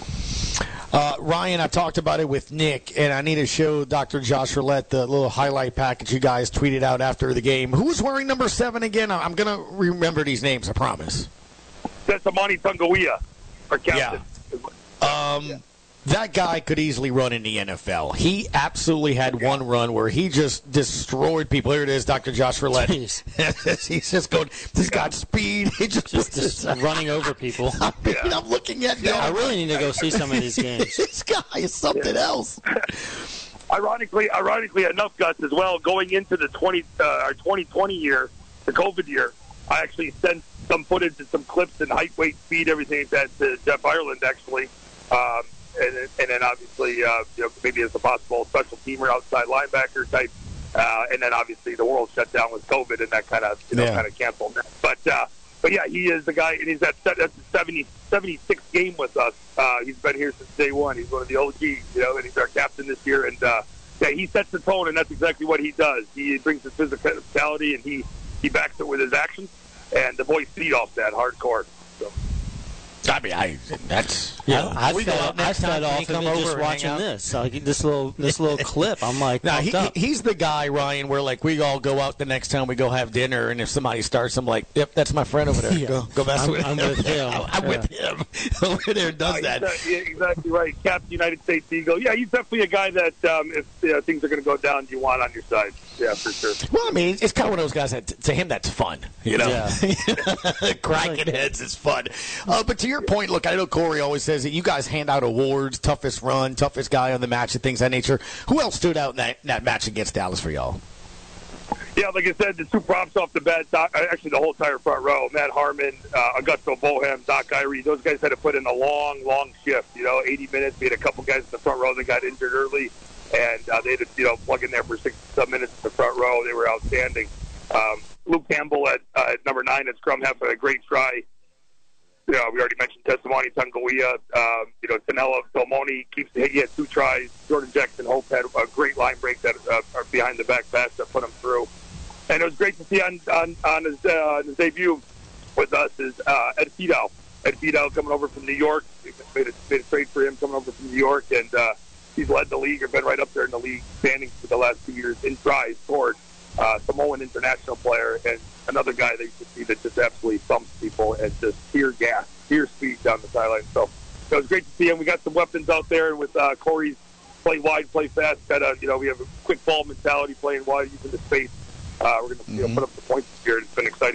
Uh, Ryan, I talked about it with Nick, and I need to show Doctor Josh Roulette the little highlight package you guys tweeted out after the game. Who was wearing number seven again? I'm going to remember these names, I promise. That's Amani Tungawiya, our captain. Yeah. Um, yeah. That guy could easily run in the N F L. He absolutely had yeah. one run where he just destroyed people. Here it is, Doctor Josh Roulette. He's just going, this yeah. got speed. He just, just, just running over people. I mean, yeah. I'm looking at yeah. I really need to go see some of these games. This guy is something yeah. else. Ironically, ironically enough, Gus, as well, going into the twenty, uh, our twenty twenty year, the COVID year, I actually sent some footage and some clips and height, weight, speed, everything like that to Jeff Ireland, actually. Um, and, and then obviously, uh, you know, maybe as a possible special teamer, outside linebacker type. Uh, and then obviously the world shut down with COVID, and that kind of, you know, yeah. kind of canceled that. But, uh, but yeah, he is the guy, and he's at that's the seventy, seventy-sixth game with us. Uh, he's been here since day one. He's one of the O Gs, you know, and he's our captain this year. And uh, yeah, he sets the tone, and that's exactly what he does. He brings his physicality, and he he backs it with his actions. And the boys feed off that hardcore. So. I mean, I that's yeah. I, I fed, I fed off of it just watching this. Like this little this little clip. I'm like, nah, he, he's the guy, Ryan, where like we all go out the next time we go have dinner, and if somebody starts, I'm like, yep, that's my friend over there. Yeah. Go go mess I'm, with I'm him. With him. I'm yeah. with him over there. Does uh, that? Yeah, exactly right. Captain United States Eagle. Yeah, he's definitely a guy that um, if you know, things are going to go down, you want on your side. Yeah, for sure. Well, I mean, it's kind of one of those guys that to him that's fun. You know, yeah. cracking heads is fun. Uh, but to your point, look, I know Corey always says that you guys hand out awards, toughest run, toughest guy on the match, and things of that nature. Who else stood out in that, that match against Dallas for y'all? Yeah, like I said, the two props off the bat, Doc, actually the whole entire front row, Matt Harmon, uh, Augusto Bohem, Doc Irie, those guys had to put in a long, long shift, you know, eighty minutes. We had a couple guys in the front row that got injured early, and uh, they had to, you know, plug in there for six some minutes in the front row. They were outstanding. Um, Luke Campbell at, uh, at number nine at scrum half had a great try. You know, we already mentioned Testimony Tungawiya. Um, you know, Danilo Solomoni keeps he had two tries. Jordan Jackson Hope had a great line break that uh, behind the back pass that put him through. And it was great to see on on, on his, uh, his debut with us is uh, Ed Tito. Ed Tito coming over from New York. We made a, made a trade for him coming over from New York, and uh, he's led the league or been right up there in the league standings for the last two years in tries scored. Uh, Samoan international player, and another guy that you can see that just absolutely thumps people and just pure gas, pure speed down the sideline. So, so it was great to see him. We got some weapons out there, and with uh, Corey's play wide, play fast. Got a, you know, we have a quick ball mentality, playing wide, using the space. Uh, we're going to mm-hmm. put up the points this year. It's been exciting.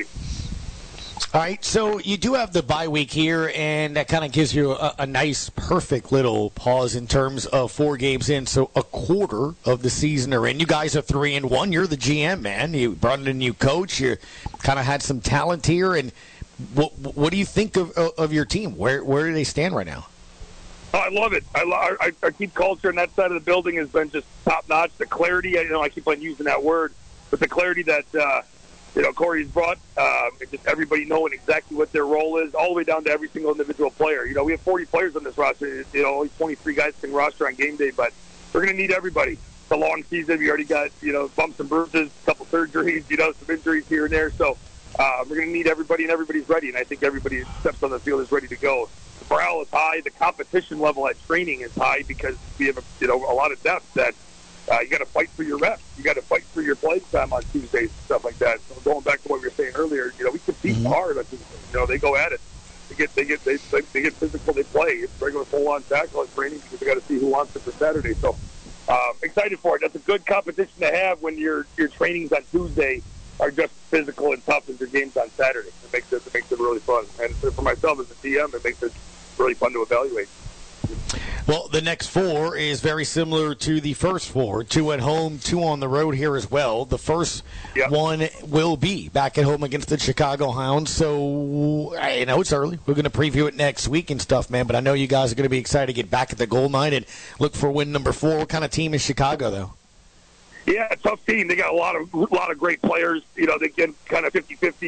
All right, so you do have the bye week here, and that kind of gives you a, a nice, perfect little pause in terms of four games in. So a quarter of the season are in. You guys are three and one. You're the G M, man. You brought in a new coach. You kind of had some talent here, and what what do you think of of your team? Where where do they stand right now? Oh, I love it. I love our, our team culture on that side of the building has been just top notch. The clarity, you know, I keep on using that word, but the clarity that. Uh, You know, Corey's brought um, just everybody knowing exactly what their role is, all the way down to every single individual player. You know, we have forty players on this roster. You know, only twenty-three guys can roster on game day, but we're going to need everybody. It's a long season. We already got, you know, bumps and bruises, a couple surgeries, you know, some injuries here and there. So uh, we're going to need everybody, and everybody's ready. And I think everybody who steps on the field is ready to go. The morale is high. The competition level at training is high because we have, a, you know, a lot of depth that Uh, you got to fight for your reps. You got to fight for your playing time on Tuesdays and stuff like that. So going back to what we were saying earlier, you know, we compete mm-hmm. hard. You know, they go at it. They get, they get, they, they get physical. They play. It's regular full-on tackle and training because they got to see who wants it for Saturday. So um, excited for it. That's a good competition to have when your your trainings on Tuesday are just physical and tough as your games on Saturday. It makes it, it makes it really fun. And for myself as a D M, it makes it really fun to evaluate. Well, the next four is very similar to the first four. Two at home, two on the road here as well. The first yep. one will be back at home against the Chicago Hounds. So, I know it's early. We're going to preview it next week and stuff, man. But I know you guys are going to be excited to get back at the goal line and look for win number four. What kind of team is Chicago, though? Yeah, tough team. They got a lot of a lot of great players. You know, they get kind of fifty-fifty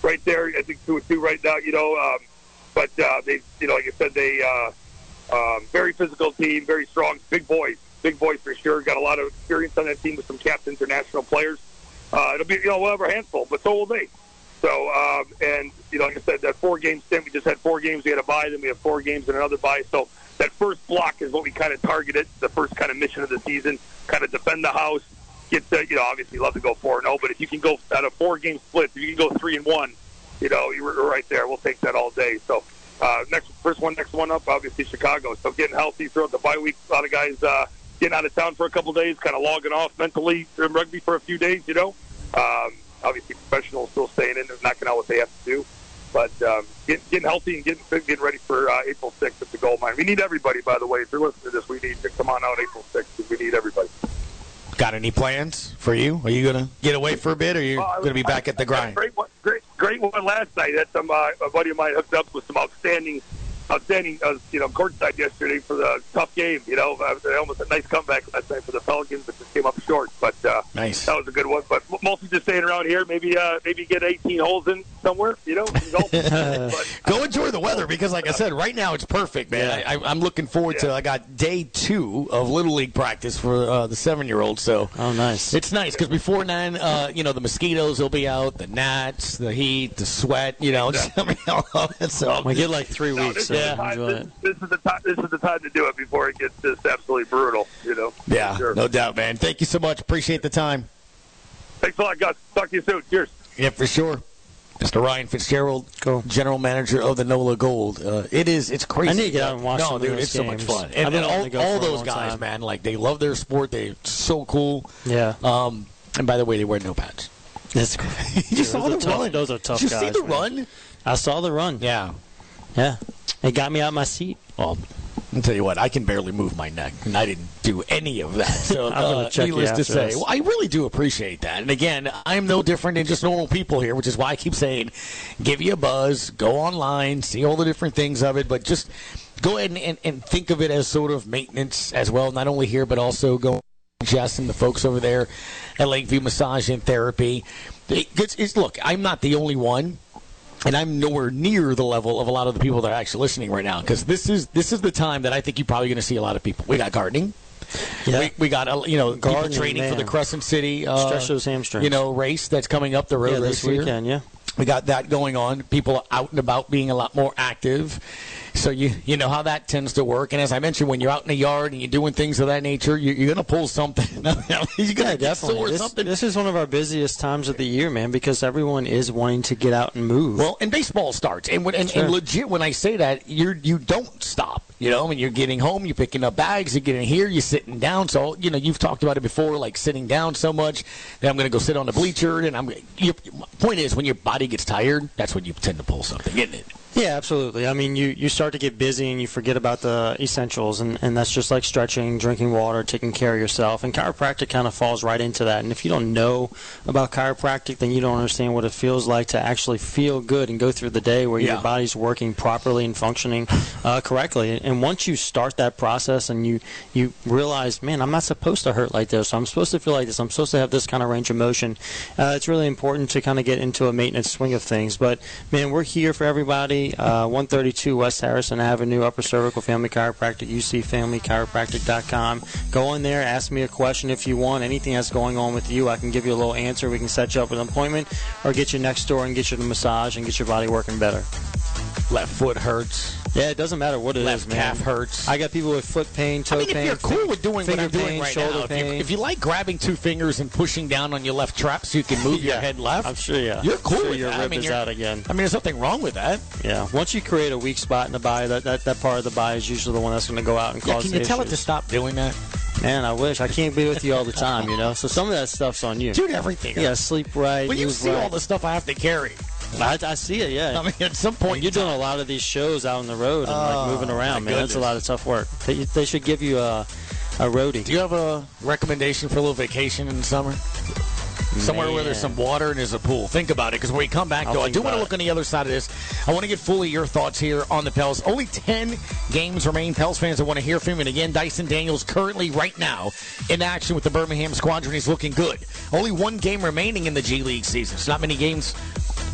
right there. I think two and two right now. You know, um, but uh, they, you know, like I said, they uh, um, very physical team, very strong, big boys, big boys for sure. Got a lot of experience on that team with some captains, international players. Uh, it'll be, you know, we'll have our hands full, but so will they. So, um, and, you know, like I said, that four-game stint, we just had four games. We had a bye, then we have four games and another bye. So that first block is what we kind of targeted, the first kind of mission of the season, kind of defend the house, get the, you know, obviously love to go four and oh, but if you can go at a four-game split, if you can go three and one, you know, you're right there. We'll take that all day. So uh, next first one, next one up, obviously Chicago. So getting healthy throughout the bye week. A lot of guys uh, getting out of town for a couple days, kind of logging off mentally in rugby for a few days, you know. Um, obviously professionals still staying in and knocking out what they have to do. But um, getting, getting healthy and getting getting ready for uh, April sixth at the gold mine. We need everybody, by the way. If you're listening to this, we need to come on out April sixth because we need everybody. Got any plans for you? Are you going to get away for a bit, or are you uh, going to be back at the grind? Great one, great, great one last night. That's some, uh, a buddy of mine hooked up with some outstanding, outstanding, uh, you know, courtside yesterday for the tough game. You know, uh, almost a nice comeback last night for the Pelicans, but just came up short. But uh, nice. That was a good one. But mostly just staying around here. Maybe, uh, maybe get eighteen holes in somewhere. You know, golf. but, go enjoy the weather because, like I said, right now it's perfect, man. Yeah. I, I'm looking forward yeah. to. I got day two of Little League practice for uh, the seven-year-old. So, oh, nice. It's nice because before then, uh, you know, the mosquitoes will be out, the gnats, the heat, the sweat. You know, just, I mean, all of it. So we get like three no, weeks. This, So is time, enjoy this, it. this is the time. This is the time to do it before it gets just absolutely brutal. You know. Yeah, sure. no doubt, man. Thank you so much. Appreciate the time. Thanks a lot, Gus. Talk to you soon. Cheers. Yeah, for sure. Mister Ryan Fitzgerald, cool. General Manager of the NOLA Gold. Uh, it is, it's crazy. I need to get out and watch No, some dude, of those it's so much games. fun. I've And, been and wanting all, to go all for a those long guys, time. man, like they love their sport. They're so cool. Yeah. Um, and by the way, they wear no pads. That's cool. You Dude, saw those the are tough- run. Those are tough Did you guys. see the man. run? I saw the run. Yeah. Yeah. It got me out my seat. Well, I'll tell you what, I can barely move my neck, and I didn't do any of that. So, I'm gonna uh, check you needless to after say, this. well, I really do appreciate that. And again, I'm no different than just normal people here, which is why I keep saying, give you a buzz, go online, see all the different things of it, but just go ahead and, and, and think of it as sort of maintenance as well, not only here, but also go Jess and the folks over there at Lakeview Massage and Therapy. It's, it's, look, I'm not the only one. And I'm nowhere near the level of a lot of the people that are actually listening right now, because this is this is the time that I think you're probably going to see a lot of people. We got gardening. Yeah. We, we got, uh, you know, people Gardening, training man. for the Crescent City uh, Stretch those hamstrings. You know, race that's coming up the road Yeah, this year. weekend, yeah. We got that going on. People are out and about being a lot more active. So you you know how that tends to work. And as I mentioned, when you're out in the yard and you're doing things of that nature, you're, you're going to pull something. you're going to Yeah, get definitely. sore or This, something. this is one of our busiest times of the year, man, because everyone is wanting to get out and move. Well, and baseball starts, and when, and, Sure. and legit, when I say that, you you don't stop. You know, when you're getting home, you're picking up bags, you're getting here, you're sitting down. So you know, you've talked about it before, like sitting down so much that I'm going to go sit on the bleacher. And I'm. Your point is, when your body gets tired, that's when you tend to pull something, isn't it? Yeah, absolutely. I mean, you, you start to get busy and you forget about the essentials, and, and that's just like stretching, drinking water, taking care of yourself. And chiropractic kind of falls right into that. And if you don't know about chiropractic, then you don't understand what it feels like to actually feel good and go through the day where Yeah. your body's working properly and functioning uh, correctly. And once you start that process and you, you realize, man, I'm not supposed to hurt like this. I'm supposed to feel like this. I'm supposed to have this kind of range of motion. Uh, it's really important to kind of get into a maintenance swing of things. But, man, we're here for everybody. Uh, one thirty-two West Harrison Avenue, Upper Cervical Family Chiropractic, U C family chiropractic dot com. Go in there, ask me a question if you want. Anything that's going on with you, I can give you a little answer. We can set you up with an appointment or get you next door and get you the massage and get your body working better. Left foot hurts. Yeah, it doesn't matter what it Left is, man. calf hurts. I got people with foot pain, toe I mean, if pain, you're cool with doing what finger I'm doing pain, right shoulder now, if you, pain. if you like grabbing two fingers and pushing down on your left trap so you can move your Yeah, head left, I'm sure, yeah. you're cool I'm sure with your that. rib I mean, is you're- out again. I mean, there's nothing wrong with that. Yeah. Once you create a weak spot in the body, that, that, that part of the body is usually the one that's going to go out and Yeah, cause can you the tell it issues. to stop doing that? Man, I wish. I can't be with you all the time, you know? So some of that stuff's on you. Dude, everything. Yeah, sleep right, Well, you move see right. all the stuff I have to carry. I, I see it, yeah. I mean, at some point, And you're doing a lot of these shows out on the road and Oh, like moving around, my man. That's a goodness. lot of tough work. They, they should give you a, a roadie. Do you have a recommendation for a little vacation in the summer? Somewhere where there's some water and there's a pool. Think about it, because when we come back, I'll though, I think do want to about look on the other side of this. I want to get fully your thoughts here on the Pels. Only ten games remain. Pels fans, I want to hear from you. And again, Dyson Daniels currently right now in action with the Birmingham Squadron. He's looking good. Only one game remaining in the G League season. It's not many games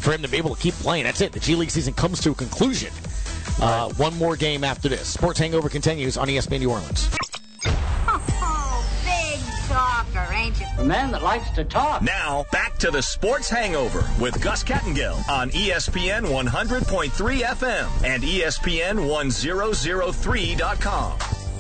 for him to be able to keep playing. That's it. The G League season comes to a conclusion. Uh, one more game after this. Sports Hangover continues on E S P N New Orleans. Oh, big talker, ain't you? A man that likes to talk. Now, back to the Sports Hangover with Gus Kattengill on E S P N one hundred point three F M and E S P N one thousand three dot com.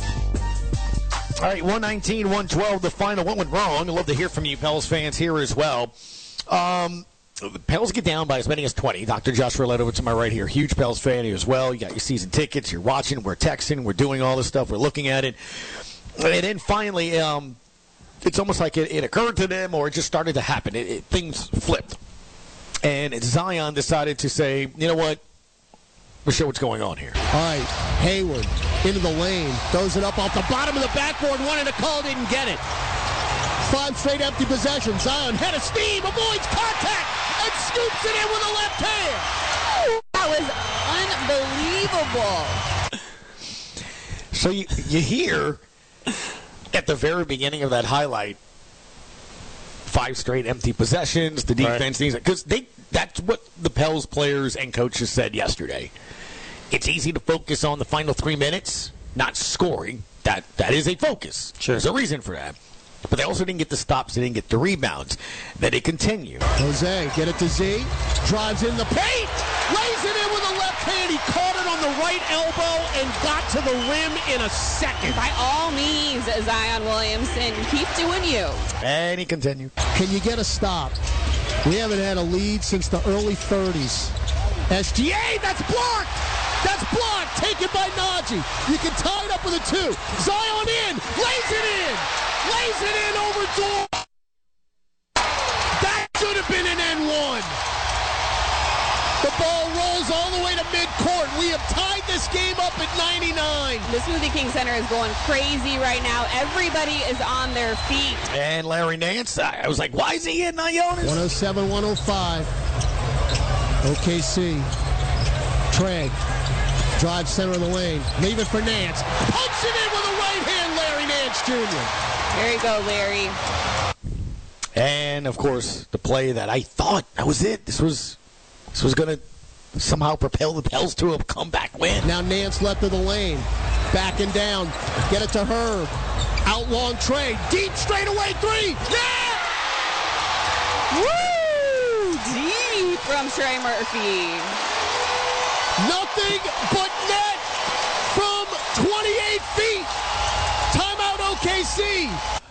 All right, one nineteen, one twelve, the final. What went wrong? I'd love to hear from you, Pels fans, here as well. Um, the Pels get down by as many as twenty. Doctor Josh Roulette over to my right here. Huge Pels fan here as well. You got your season tickets. You're watching. We're texting. We're doing all this stuff. We're looking at it. And then finally, um, it's almost like it, it occurred to them or it just started to happen. It, it, things flipped. And Zion decided to say, you know what? We'll show what's going on here. All right, Hayward into the lane. Throws it up off the bottom of the backboard. Wanted to call, didn't get it. Five straight empty possessions. Zion head of steam, avoids contact, and scoops it in with a left hand. That was unbelievable. So you, you hear at the very beginning of that highlight, five straight empty possessions, the defense, things because they that's what the Pels players and coaches said yesterday. It's easy to focus on the final three minutes, not scoring. That that is a focus. Sure. There's a reason for that. But they also didn't get the stops. They didn't get the rebounds. Then it continued. Jose, get it to Z. Drives in the paint. Lays it in with a left hand. He caught it on the right elbow and got to the rim in a second. By all means, Zion Williamson, keep doing you. And he continued. Can you get a stop? We haven't had a lead since the early thirties. S G A, that's blocked. That's blocked. Taken by Najee. You can tie it up with a two. Zion in. Lays it in. Lays it in over Dort. That should have been an N one. The ball rolls all the way to midcourt. We have tied this game up at ninety-nine. The Smoothie King Center is going crazy right now. Everybody is on their feet. And Larry Nance, I was like, why is he in Ionis? one oh seven, one oh five. O K C. Trey. Drive center of the lane. Leave it for Nance. Pumps it in with a right hand, Larry Nance Junior There you go, Larry. And, of course, the play that I thought that was it. This was this was going to somehow propel the Pels to a comeback win. Now Nance left of the lane. Backing down. Get it to Herb. Out long Trey. Deep straightaway three. Yeah! Woo! Deep from Trey Murphy. Nothing but net from twenty-eight feet. Timeout O K C.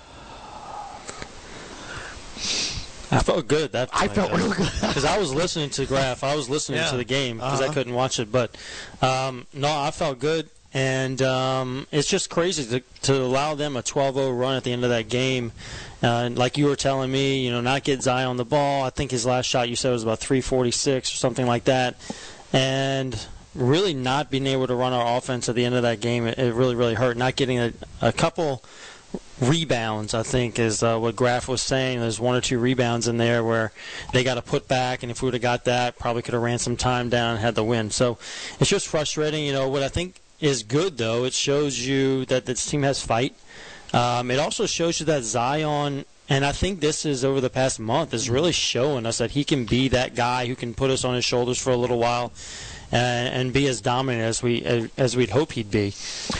I felt good at that point. I felt really good. Because I was listening to Graf. I was listening yeah. to the game because uh-huh. I couldn't watch it. But, um, no, I felt good. And um, it's just crazy to, to allow them a twelve oh run at the end of that game. Uh, like you were telling me, you know, not get Zion the ball. I think his last shot you said was about three forty-six or something like that. And really not being able to run our offense at the end of that game, it, it really, really hurt. Not getting a, a couple rebounds, I think, is uh, what Graf was saying. There's one or two rebounds in there where they got to put back, and if we would have got that, probably could have ran some time down and had the win. So it's just frustrating. You know, what I think is good, though, it shows you that this team has fight. Um, it also shows you that Zion, and I think this is over the past month, is really showing us that he can be that guy who can put us on his shoulders for a little while and, and be as dominant as, we, as, as we'd hope he'd be.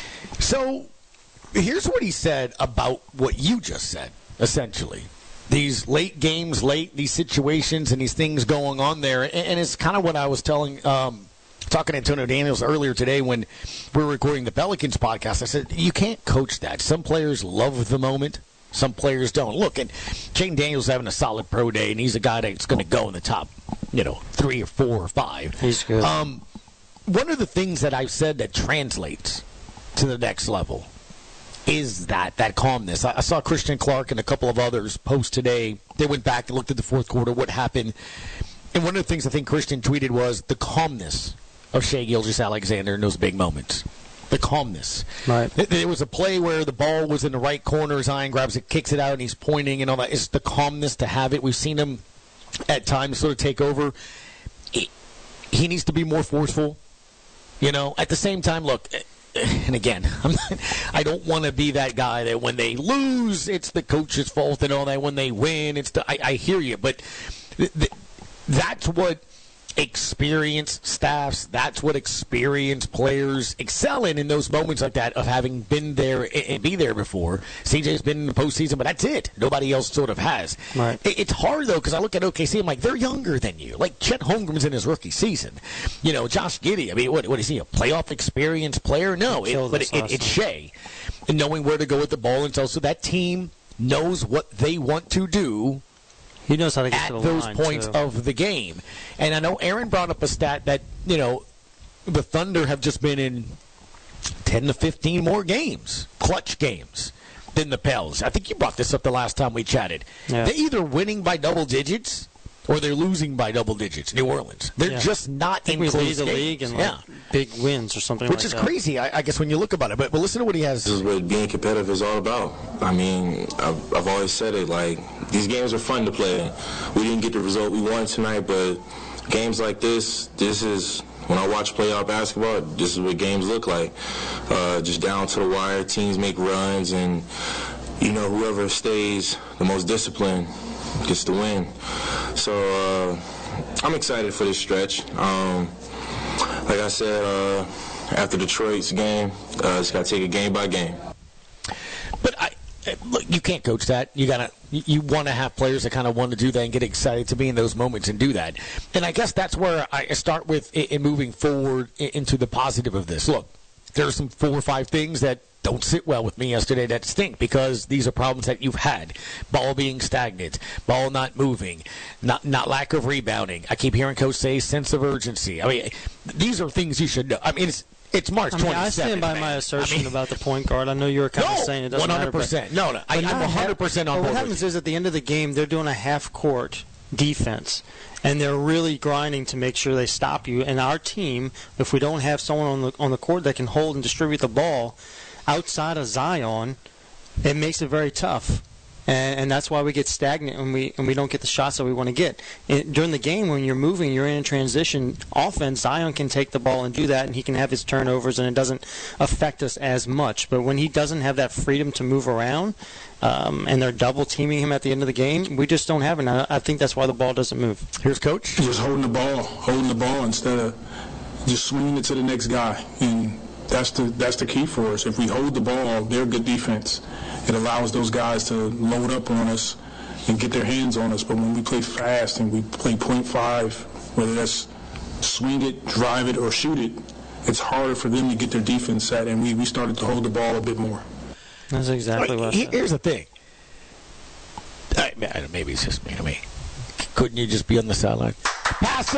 So here's what he said about what you just said, essentially. These late games, late, these situations and these things going on there. And, and it's kind of what I was telling um, – talking to Antonio Daniels earlier today when we were recording the Pelicans podcast. I said, you can't coach that. Some players love the moment. Some players don't. Look, and Jaden Daniels having a solid pro day, and he's a guy that's going to go in the top, you know, three or four or five. He's good. Um, one of the things that I've said that translates to the next level is that, that calmness. I, I saw Christian Clark and a couple of others post today. They went back and looked at the fourth quarter, what happened. And one of the things I think Christian tweeted was the calmness of Shai Gilgeous-Alexander in those big moments. The calmness. Right. There was a play where the ball was in the right corner. Zion grabs it, kicks it out, and he's pointing and all that. It's the calmness to have it. We've seen him at times sort of take over. He, he needs to be more forceful. You know, at the same time, look, and again, I'm not, I don't want to be that guy that when they lose, it's the coach's fault and all that. When they win, it's the, I, I hear you, but th- th- that's what experienced staffs, that's what experienced players excel in in those moments like that of having been there and be there before. C J's been in the postseason, but that's it. Nobody else sort of has. Right. It's hard, though, because I look at O K C, I'm like, they're younger than you. Like, Chet Holmgren's in his rookie season. You know, Josh Giddey, I mean, what, what is he, a playoff experienced player? No, it, but it, it, it's Shea. And knowing where to go with the ball, and so, so that team knows what they want to do. He knows how to get at to the those line, points too. of the game. And I know Aaron brought up a stat that, you know, the Thunder have just been in ten to fifteen more games, clutch games, than the Pels. I think you brought this up the last time we chatted. Yeah. They're either winning by double digits or they're losing by double digits, New Orleans. They're Yeah. just not I think in we close lead the games. league in like yeah. big wins or something Which like is that. crazy, I, I guess, when you look about it. But, but listen to what he has. This is what being competitive is all about. I mean, I've, I've always said it, like, these games are fun to play. We didn't get the result we wanted tonight, but games like this, this is, when I watch playoff basketball, this is what games look like. Uh, just down to the wire, teams make runs, and, you know, whoever stays the most disciplined gets the win. So uh, I'm excited for this stretch. Um, like I said, uh, after Detroit's game, uh, just got to take it game by game. But I, look, you can't coach that. You gotta, you, you want to have players that kind of want to do that and get excited to be in those moments and do that. And I guess that's where I start with in moving forward into the positive of this. Look, there are some four or five things that don't sit well with me yesterday that stink because these are problems that you've had. Ball being stagnant, ball not moving, not not lack of rebounding. I keep hearing Coach say sense of urgency. I mean, these are things you should know. I mean, it's it's March I mean, twenty-seventh. I stand by man. my assertion I mean, about the point guard. I know you were kind no, of saying it doesn't one hundred percent. matter. No, no, I, I'm one hundred percent on board. board What with happens you. is at the end of the game, they're doing a half-court defense, and they're really grinding to make sure they stop you. And our team, if we don't have someone on the on the court that can hold and distribute the ball outside of Zion, it makes it very tough. And, and that's why we get stagnant and we and we don't get the shots that we want to get. It, during the game, when you're moving, you're in a transition offense, Zion can take the ball and do that, and he can have his turnovers, and it doesn't affect us as much. But when he doesn't have that freedom to move around, um, and they're double-teaming him at the end of the game, we just don't have it. And I, I think that's why the ball doesn't move. Here's Coach. Just holding the ball, holding the ball instead of just swinging it to the next guy. And that's the that's the key for us. If we hold the ball, they're good defense. It allows those guys to load up on us and get their hands on us. But when we play fast and we play point five, whether that's swing it, drive it, or shoot it, it's harder for them to get their defense set. And we, we started to hold the ball a bit more. That's exactly what I said. Here's the thing. I, maybe it's just me. I mean, couldn't you just be on the sideline? Pass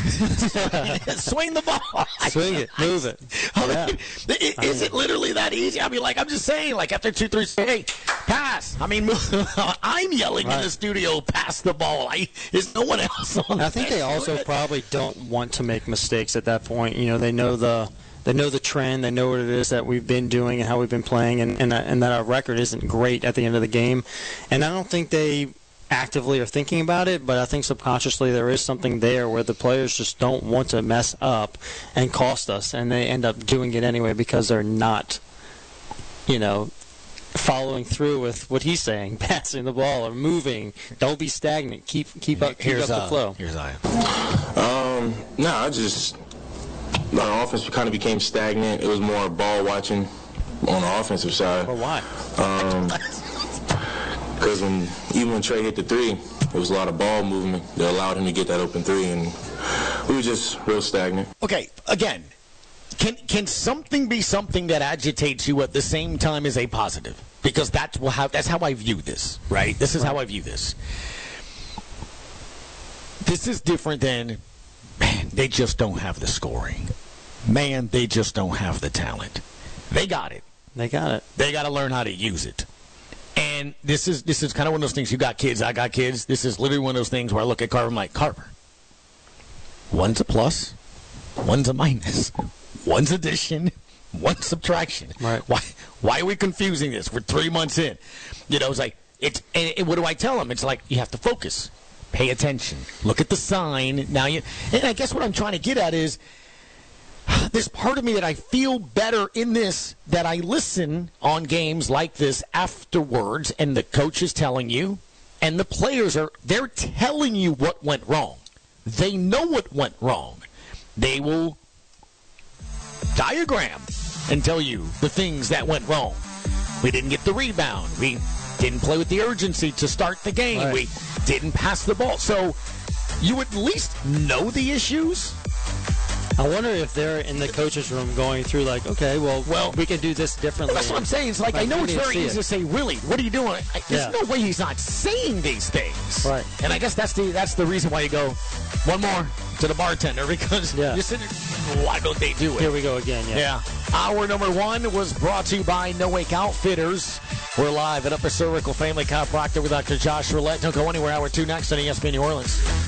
it. Swing the ball. Swing it. Move it. I Yeah. mean, is it literally that easy? I mean, like, I'm just saying, like, after two, three, hey, pass. I mean, I'm yelling Right. in the studio, pass the ball. I, is no one else on I think the they bench also doing it? probably don't want to make mistakes at that point. You know, they know the they know the trend, they know what it is that we've been doing and how we've been playing, and and that, and that our record isn't great at the end of the game. And I don't think they actively are thinking about it, but I think subconsciously there is something there where the players just don't want to mess up and cost us, and they end up doing it anyway because they're not, you know, following through with what he's saying, passing the ball or moving. Don't be stagnant. Keep keep up keep Here's, up the uh, flow. Here's Zion. Um, no, I just, our offense kind of became stagnant. It was more ball watching on the offensive side. Or why? Um, because when even when Trey hit the three, it was a lot of ball movement that allowed him to get that open three, and we were just real stagnant. Okay, again, can can something be something that agitates you at the same time as a positive? Because that's how that's how I view this, right? This is how I view this. This is different than, man, they just don't have the scoring. Man, they just don't have the talent. They got it. They got it. They got to learn how to use it. And this is this is kind of one of those things. You got kids, I got kids. This is literally one of those things where I look at Carver, I'm like, Carver, one's a plus, one's a minus, one's addition, one's subtraction. Right. Why why are we confusing this? We're three months in. You know, it's like, it's, and, and what do I tell them? It's like, you have to focus. Pay attention. Look at the sign. Now you, and I guess what I'm trying to get at is, there's part of me that I feel better in this, that I listen on games like this afterwards, and the coach is telling you, and the players are, they're telling you what went wrong. they know what went wrong. They will diagram and tell you the things that went wrong. We didn't get the rebound. We didn't play with the urgency to start the game. Right. We didn't pass the ball. So you at least know the issues. I wonder if they're in the coach's room going through like, okay, well, well we can do this differently. That's what I'm saying. It's like, like I know it's very easy to say, really, what are you doing? I, there's Yeah. no way he's not saying these things. Right. And I guess that's the that's the reason why you go one more to the bartender, because Yeah. you're sitting there, why don't they do it? Here we go again, yeah. Yeah. Hour number one was brought to you by No Wake Outfitters. We're live at Upper Circle Family Chiropractor with Doctor Josh Roulette. Don't go anywhere. Hour two next on E S P N New Orleans.